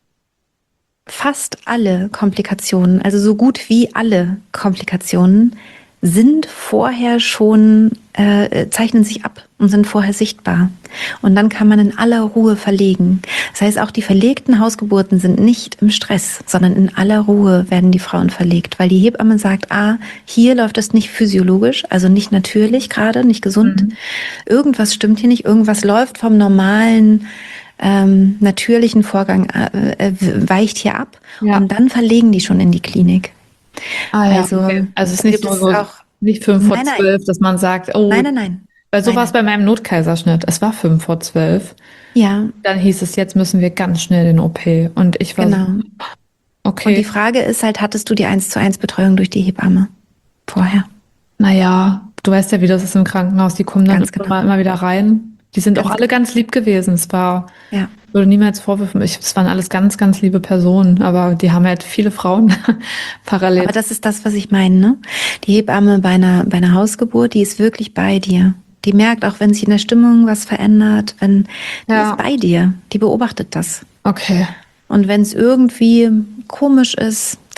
fast alle Komplikationen, also so gut wie alle Komplikationen, sind vorher schon, zeichnen sich ab und sind vorher sichtbar. Und dann kann man in aller Ruhe verlegen. Das heißt, auch die verlegten Hausgeburten sind nicht im Stress, sondern in aller Ruhe werden die Frauen verlegt, weil die Hebamme sagt, hier läuft es nicht physiologisch, also nicht natürlich gerade, nicht gesund. Irgendwas stimmt hier nicht, irgendwas läuft vom normalen natürlichen Vorgang, weicht hier ab und dann verlegen die schon in die Klinik. Also es ist nicht so, nicht 11:55, dass man sagt, Nein. Weil so war es bei meinem Notkaiserschnitt. Es war 11:55. Ja. Dann hieß es, jetzt müssen wir ganz schnell in den OP. Und ich war so, okay. Und die Frage ist halt, hattest du die 1:1 Betreuung durch die Hebamme vorher? Naja, du weißt ja, wie das ist im Krankenhaus. Die kommen dann immer wieder rein. Die sind auch alle ganz lieb gewesen. Es war, würde niemals vorwürfen. Es waren alles ganz, ganz liebe Personen, aber die haben halt viele Frauen parallel. Aber das ist das, was ich meine, ne? Die Hebamme bei einer Hausgeburt, die ist wirklich bei dir. Die merkt auch, wenn sich in der Stimmung was verändert, die ist bei dir. Die beobachtet das. Okay. Und wenn es irgendwie komisch ist,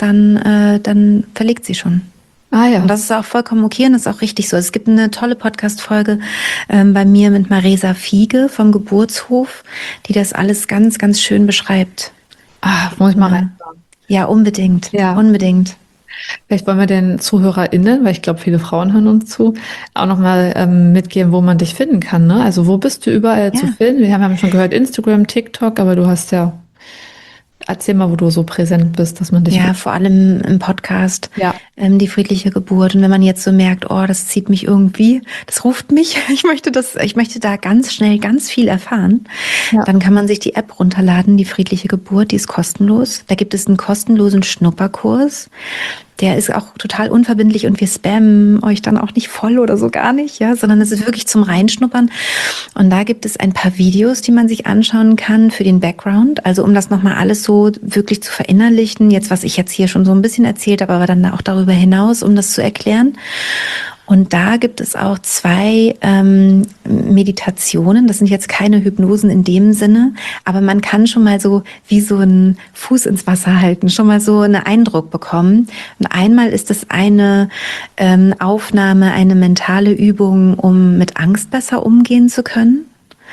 dann verlegt sie schon. Ah ja. Und das ist auch vollkommen okay und das ist auch richtig so. Also es gibt eine tolle Podcast-Folge bei mir mit Maresa Fiege vom Geburtshof, die das alles ganz, ganz schön beschreibt. Muss ich mal reinschauen. Ja, unbedingt. Ja. Unbedingt. Vielleicht wollen wir den ZuhörerInnen, weil ich glaube, viele Frauen hören uns zu, auch nochmal mitgeben, wo man dich finden kann. Ne? Also wo bist du überall zu finden? Wir haben schon gehört, Instagram, TikTok, aber du hast ja, erzähl mal, wo du so präsent bist, dass man dich... Ja, vor allem im Podcast, die friedliche Geburt. Und wenn man jetzt so merkt, oh, das zieht mich irgendwie, das ruft mich, ich möchte da ganz schnell ganz viel erfahren, dann kann man sich die App runterladen, die friedliche Geburt, die ist kostenlos. Da gibt es einen kostenlosen Schnupperkurs. Der ist auch total unverbindlich und wir spammen euch dann auch nicht voll oder so gar nicht, ja, sondern es ist wirklich zum Reinschnuppern. Und da gibt es ein paar Videos, die man sich anschauen kann für den Background. Also um das nochmal alles so wirklich zu verinnerlichen, jetzt was ich jetzt hier schon so ein bisschen erzählt habe, aber dann auch darüber hinaus, um das zu erklären. Und da gibt es auch 2 Meditationen. Das sind jetzt keine Hypnosen in dem Sinne, aber man kann schon mal so wie so einen Fuß ins Wasser halten, schon mal so einen Eindruck bekommen. Und einmal ist es eine Aufnahme, eine mentale Übung, um mit Angst besser umgehen zu können.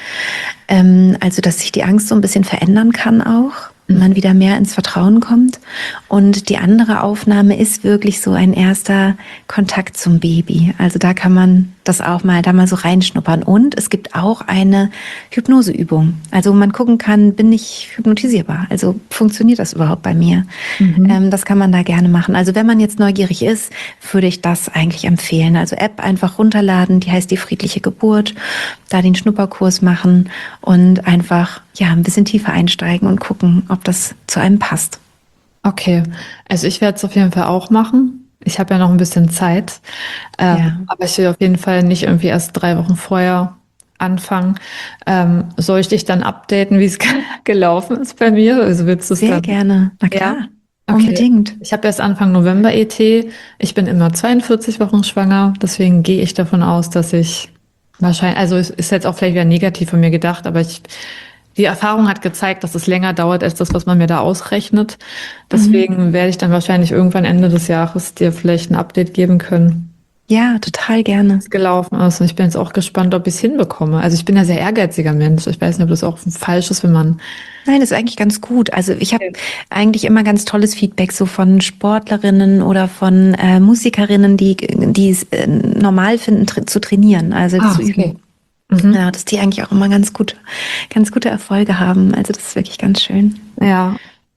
Also, dass sich die Angst so ein bisschen verändern kann auch. Man wieder mehr ins Vertrauen kommt. Und die andere Aufnahme ist wirklich so ein erster Kontakt zum Baby. Also da kann man das auch mal so reinschnuppern. Und es gibt auch eine Hypnoseübung. Also wo man gucken kann, bin ich hypnotisierbar? Also funktioniert das überhaupt bei mir? Das kann man da gerne machen. Also wenn man jetzt neugierig ist, würde ich das eigentlich empfehlen. Also App einfach runterladen, die heißt die friedliche Geburt, da den Schnupperkurs machen und einfach ein bisschen tiefer einsteigen und gucken, ob das zu einem passt. Okay, also ich werde es auf jeden Fall auch machen. Ich habe ja noch ein bisschen Zeit, aber ich will auf jeden Fall nicht irgendwie erst 3 Wochen vorher anfangen. Soll ich dich dann updaten, wie es gelaufen ist bei mir? Also willst du es Sehr dann? gerne, na klar, Ja? Okay. unbedingt. Ich habe erst Anfang November ET. Ich bin immer 42 Wochen schwanger, deswegen gehe ich davon aus, dass ich wahrscheinlich, also es ist jetzt auch vielleicht wieder negativ von mir gedacht, aber die Erfahrung hat gezeigt, dass es länger dauert als das, was man mir da ausrechnet. Deswegen werde ich dann wahrscheinlich irgendwann Ende des Jahres dir vielleicht ein Update geben können, Ja, total gerne. wie es gelaufen ist. Und ich bin jetzt auch gespannt, ob ich es hinbekomme. Also ich bin ja sehr ehrgeiziger Mensch. Ich weiß nicht, ob das auch falsch ist, wenn man... Nein, das ist eigentlich ganz gut. Also ich habe eigentlich immer ganz tolles Feedback so von Sportlerinnen oder von Musikerinnen, die es normal finden, zu trainieren, also zu üben. Ja, dass die eigentlich auch immer ganz gute Erfolge haben. Also das ist wirklich ganz schön. Ja,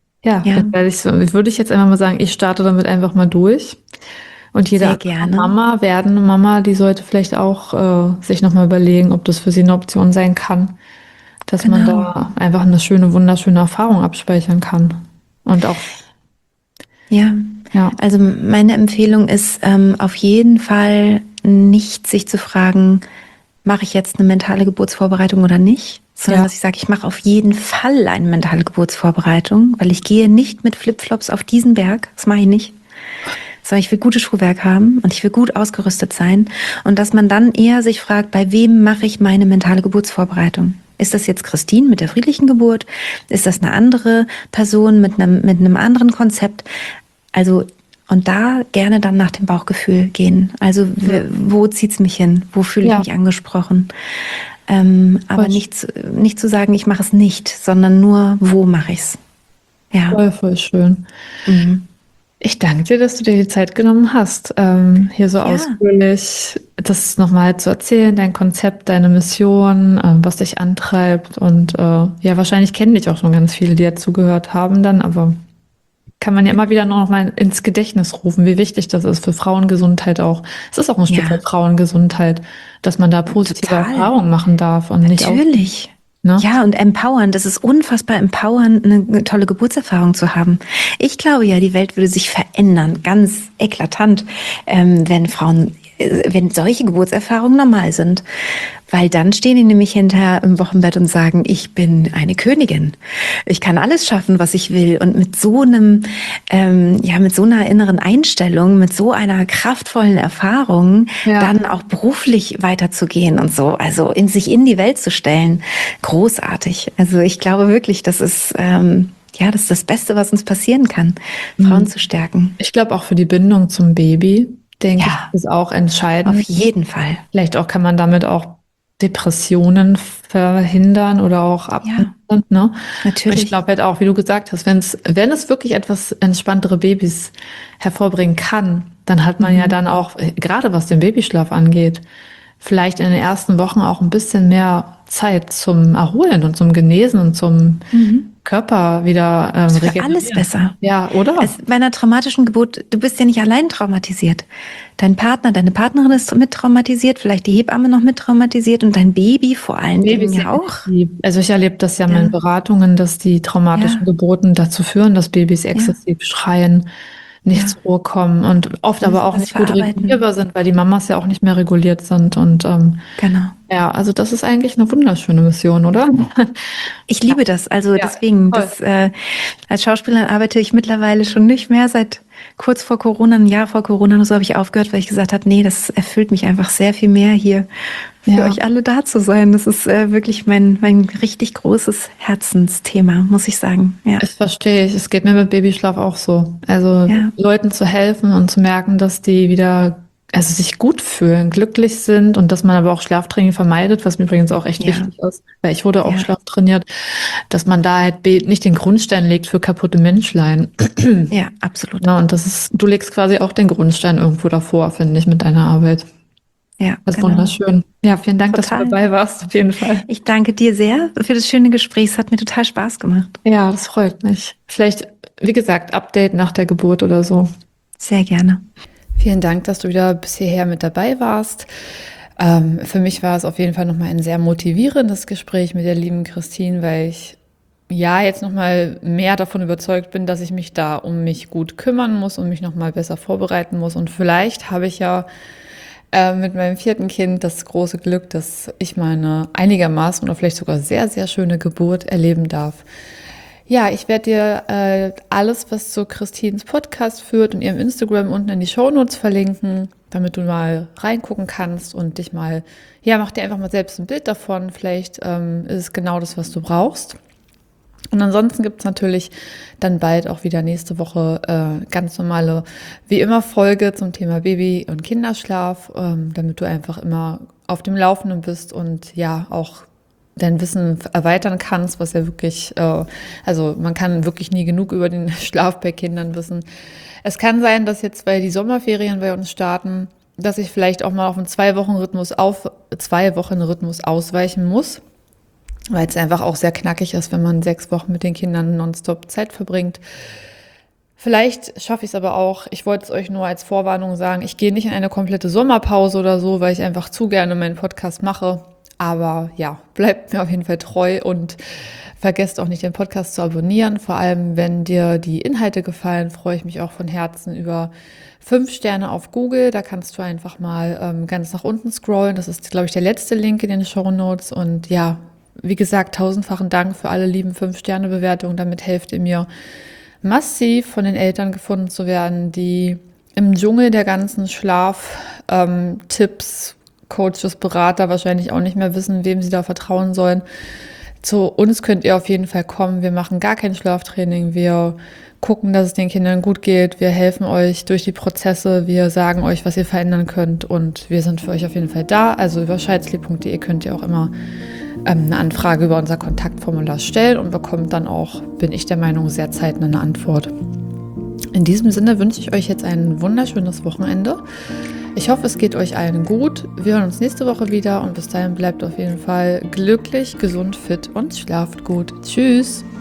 würde ich jetzt einfach mal sagen, ich starte damit einfach mal durch. Und jede andere Mama, die sollte vielleicht auch sich nochmal überlegen, ob das für sie eine Option sein kann, dass man da einfach eine schöne, wunderschöne Erfahrung abspeichern kann. Und auch. Ja, also meine Empfehlung ist auf jeden Fall nicht sich zu fragen, mache ich jetzt eine mentale Geburtsvorbereitung oder nicht, sondern dass ich sage, ich mache auf jeden Fall eine mentale Geburtsvorbereitung, weil ich gehe nicht mit Flipflops auf diesen Berg, das mache ich nicht, sondern ich will gutes Schuhwerk haben und ich will gut ausgerüstet sein und dass man dann eher sich fragt, bei wem mache ich meine mentale Geburtsvorbereitung? Ist das jetzt Christine mit der friedlichen Geburt? Ist das eine andere Person mit einem anderen Konzept? Also und da gerne dann nach dem Bauchgefühl gehen. Also wo zieht's mich hin? Wo fühle ich mich angesprochen? Aber nicht zu sagen, ich mache es nicht, sondern nur, wo mache ich's? Ja. Voll schön. Ich danke dir, dass du dir die Zeit genommen hast, hier so ausführlich das nochmal zu erzählen, dein Konzept, deine Mission, was dich antreibt. Und wahrscheinlich kennen dich auch schon ganz viele, die ja zugehört haben dann, aber kann man ja immer wieder noch mal ins Gedächtnis rufen, wie wichtig das ist für Frauengesundheit auch. Es ist auch ein Stück weit Frauengesundheit, dass man da positive Erfahrungen machen darf und nicht Natürlich. Ne? Ja, und empowern. Das ist unfassbar empowernd, eine tolle Geburtserfahrung zu haben. Ich glaube ja, die Welt würde sich verändern, ganz eklatant, wenn solche Geburtserfahrungen normal sind. Weil dann stehen die nämlich hinterher im Wochenbett und sagen, ich bin eine Königin. Ich kann alles schaffen, was ich will. Und mit so mit so einer inneren Einstellung, mit so einer kraftvollen Erfahrung, dann auch beruflich weiterzugehen und so. Also sich in die Welt zu stellen. Großartig. Also ich glaube wirklich, das ist Ja, das ist das Beste, was uns passieren kann, Frauen zu stärken. Ich glaube auch für die Bindung zum Baby, denke Ja, ich, ist auch auf entscheidend. jeden Fall. Vielleicht auch kann man damit auch Depressionen verhindern oder auch abmildern, ne? Und ich Natürlich. glaube halt auch, wie du gesagt hast, wenn es wirklich etwas entspanntere Babys hervorbringen kann, dann hat man ja dann auch, gerade was den Babyschlaf angeht, vielleicht in den ersten Wochen auch ein bisschen mehr Zeit zum Erholen und zum Genesen und zum Körper wieder Ist für regenerieren. alles besser. Ja, oder? Bei einer traumatischen Geburt, du bist ja nicht allein traumatisiert. Dein Partner, deine Partnerin ist mit traumatisiert, vielleicht die Hebamme noch mit traumatisiert und dein Baby vor allen Dingen ja auch. Also ich erlebe das ja in meinen Beratungen, dass die traumatischen Geburten dazu führen, dass Babys exzessiv schreien, nicht zur Ruhe kommen und oft aber auch das nicht gut verarbeiten. regulierbar sind, weil die Mamas ja auch nicht mehr reguliert sind. Und Genau. ja, also das ist eigentlich eine wunderschöne Mission, oder? Ich liebe das. Also Ja, deswegen, toll. als Schauspielerin arbeite ich mittlerweile schon nicht mehr. Seit kurz vor Corona, ein Jahr vor Corona oder so, habe ich aufgehört, weil ich gesagt habe, nee, das erfüllt mich einfach sehr viel mehr, hier für euch alle da zu sein. Das ist wirklich mein richtig großes Herzensthema, muss ich sagen. Ja. Das verstehe ich. Es geht mir mit Babyschlaf auch so. Also Ja. Leuten zu helfen und zu merken, dass die wieder, also sich gut fühlen, glücklich sind und dass man aber auch Schlaftraining vermeidet, was mir übrigens auch echt wichtig ist, weil ich wurde auch schlaftrainiert, dass man da halt nicht den Grundstein legt für kaputte Menschlein. Ja, absolut. Ja, und du legst quasi auch den Grundstein irgendwo davor, finde ich, mit deiner Arbeit. Ja, Das ist genau. wunderschön. Ja, vielen Dank, dass du Total. dabei warst, auf jeden Fall. Ich danke dir sehr für das schöne Gespräch. Es hat mir total Spaß gemacht. Ja, das freut mich. Vielleicht, wie gesagt, Update nach der Geburt oder so. Sehr gerne. Vielen Dank, dass du wieder bis hierher mit dabei warst. Für mich war es auf jeden Fall nochmal ein sehr motivierendes Gespräch mit der lieben Christine, weil ich ja jetzt nochmal mehr davon überzeugt bin, dass ich mich da um mich gut kümmern muss und mich nochmal besser vorbereiten muss. Und vielleicht habe ich ja mit meinem 4. Kind das große Glück, dass ich meine einigermaßen oder vielleicht sogar sehr, sehr schöne Geburt erleben darf. Ja, ich werde dir alles, was zu Christines Podcast führt und ihrem Instagram unten in die Shownotes verlinken, damit du mal reingucken kannst und dich mal, ja, mach dir einfach mal selbst ein Bild davon. Vielleicht ist es genau das, was du brauchst. Und ansonsten gibt es natürlich dann bald auch wieder nächste Woche ganz normale, wie immer, Folge zum Thema Baby- und Kinderschlaf, damit du einfach immer auf dem Laufenden bist und ja auch dein Wissen erweitern kannst, was ja wirklich, also man kann wirklich nie genug über den Schlaf bei Kindern wissen. Es kann sein, dass jetzt, weil die Sommerferien bei uns starten, dass ich vielleicht auch mal auf einen 2-Wochen-Rhythmus ausweichen muss, weil es einfach auch sehr knackig ist, wenn man 6 Wochen mit den Kindern nonstop Zeit verbringt. Vielleicht schaffe ich es aber auch, ich wollte es euch nur als Vorwarnung sagen, ich gehe nicht in eine komplette Sommerpause oder so, weil ich einfach zu gerne meinen Podcast mache. Aber ja, bleibt mir auf jeden Fall treu und vergesst auch nicht, den Podcast zu abonnieren. Vor allem, wenn dir die Inhalte gefallen, freue ich mich auch von Herzen über 5 Sterne auf Google. Da kannst du einfach mal ganz nach unten scrollen. Das ist, glaube ich, der letzte Link in den Shownotes. Und ja, wie gesagt, 1000-fachen Dank für alle lieben 5-Sterne-Bewertungen. Damit helft ihr mir massiv, von den Eltern gefunden zu werden, die im Dschungel der ganzen Schlaftipps, Coaches, Berater wahrscheinlich auch nicht mehr wissen, wem sie da vertrauen sollen. Zu uns könnt ihr auf jeden Fall kommen. Wir machen gar kein Schlaftraining. Wir gucken, dass es den Kindern gut geht. Wir helfen euch durch die Prozesse. Wir sagen euch, was ihr verändern könnt. Und wir sind für euch auf jeden Fall da. Also über scheidsley.de könnt ihr auch immer eine Anfrage über unser Kontaktformular stellen und bekommt dann auch, bin ich der Meinung, sehr zeitnah eine Antwort. In diesem Sinne wünsche ich euch jetzt ein wunderschönes Wochenende. Ich hoffe, es geht euch allen gut. Wir hören uns nächste Woche wieder und bis dahin bleibt auf jeden Fall glücklich, gesund, fit und schlaft gut. Tschüss!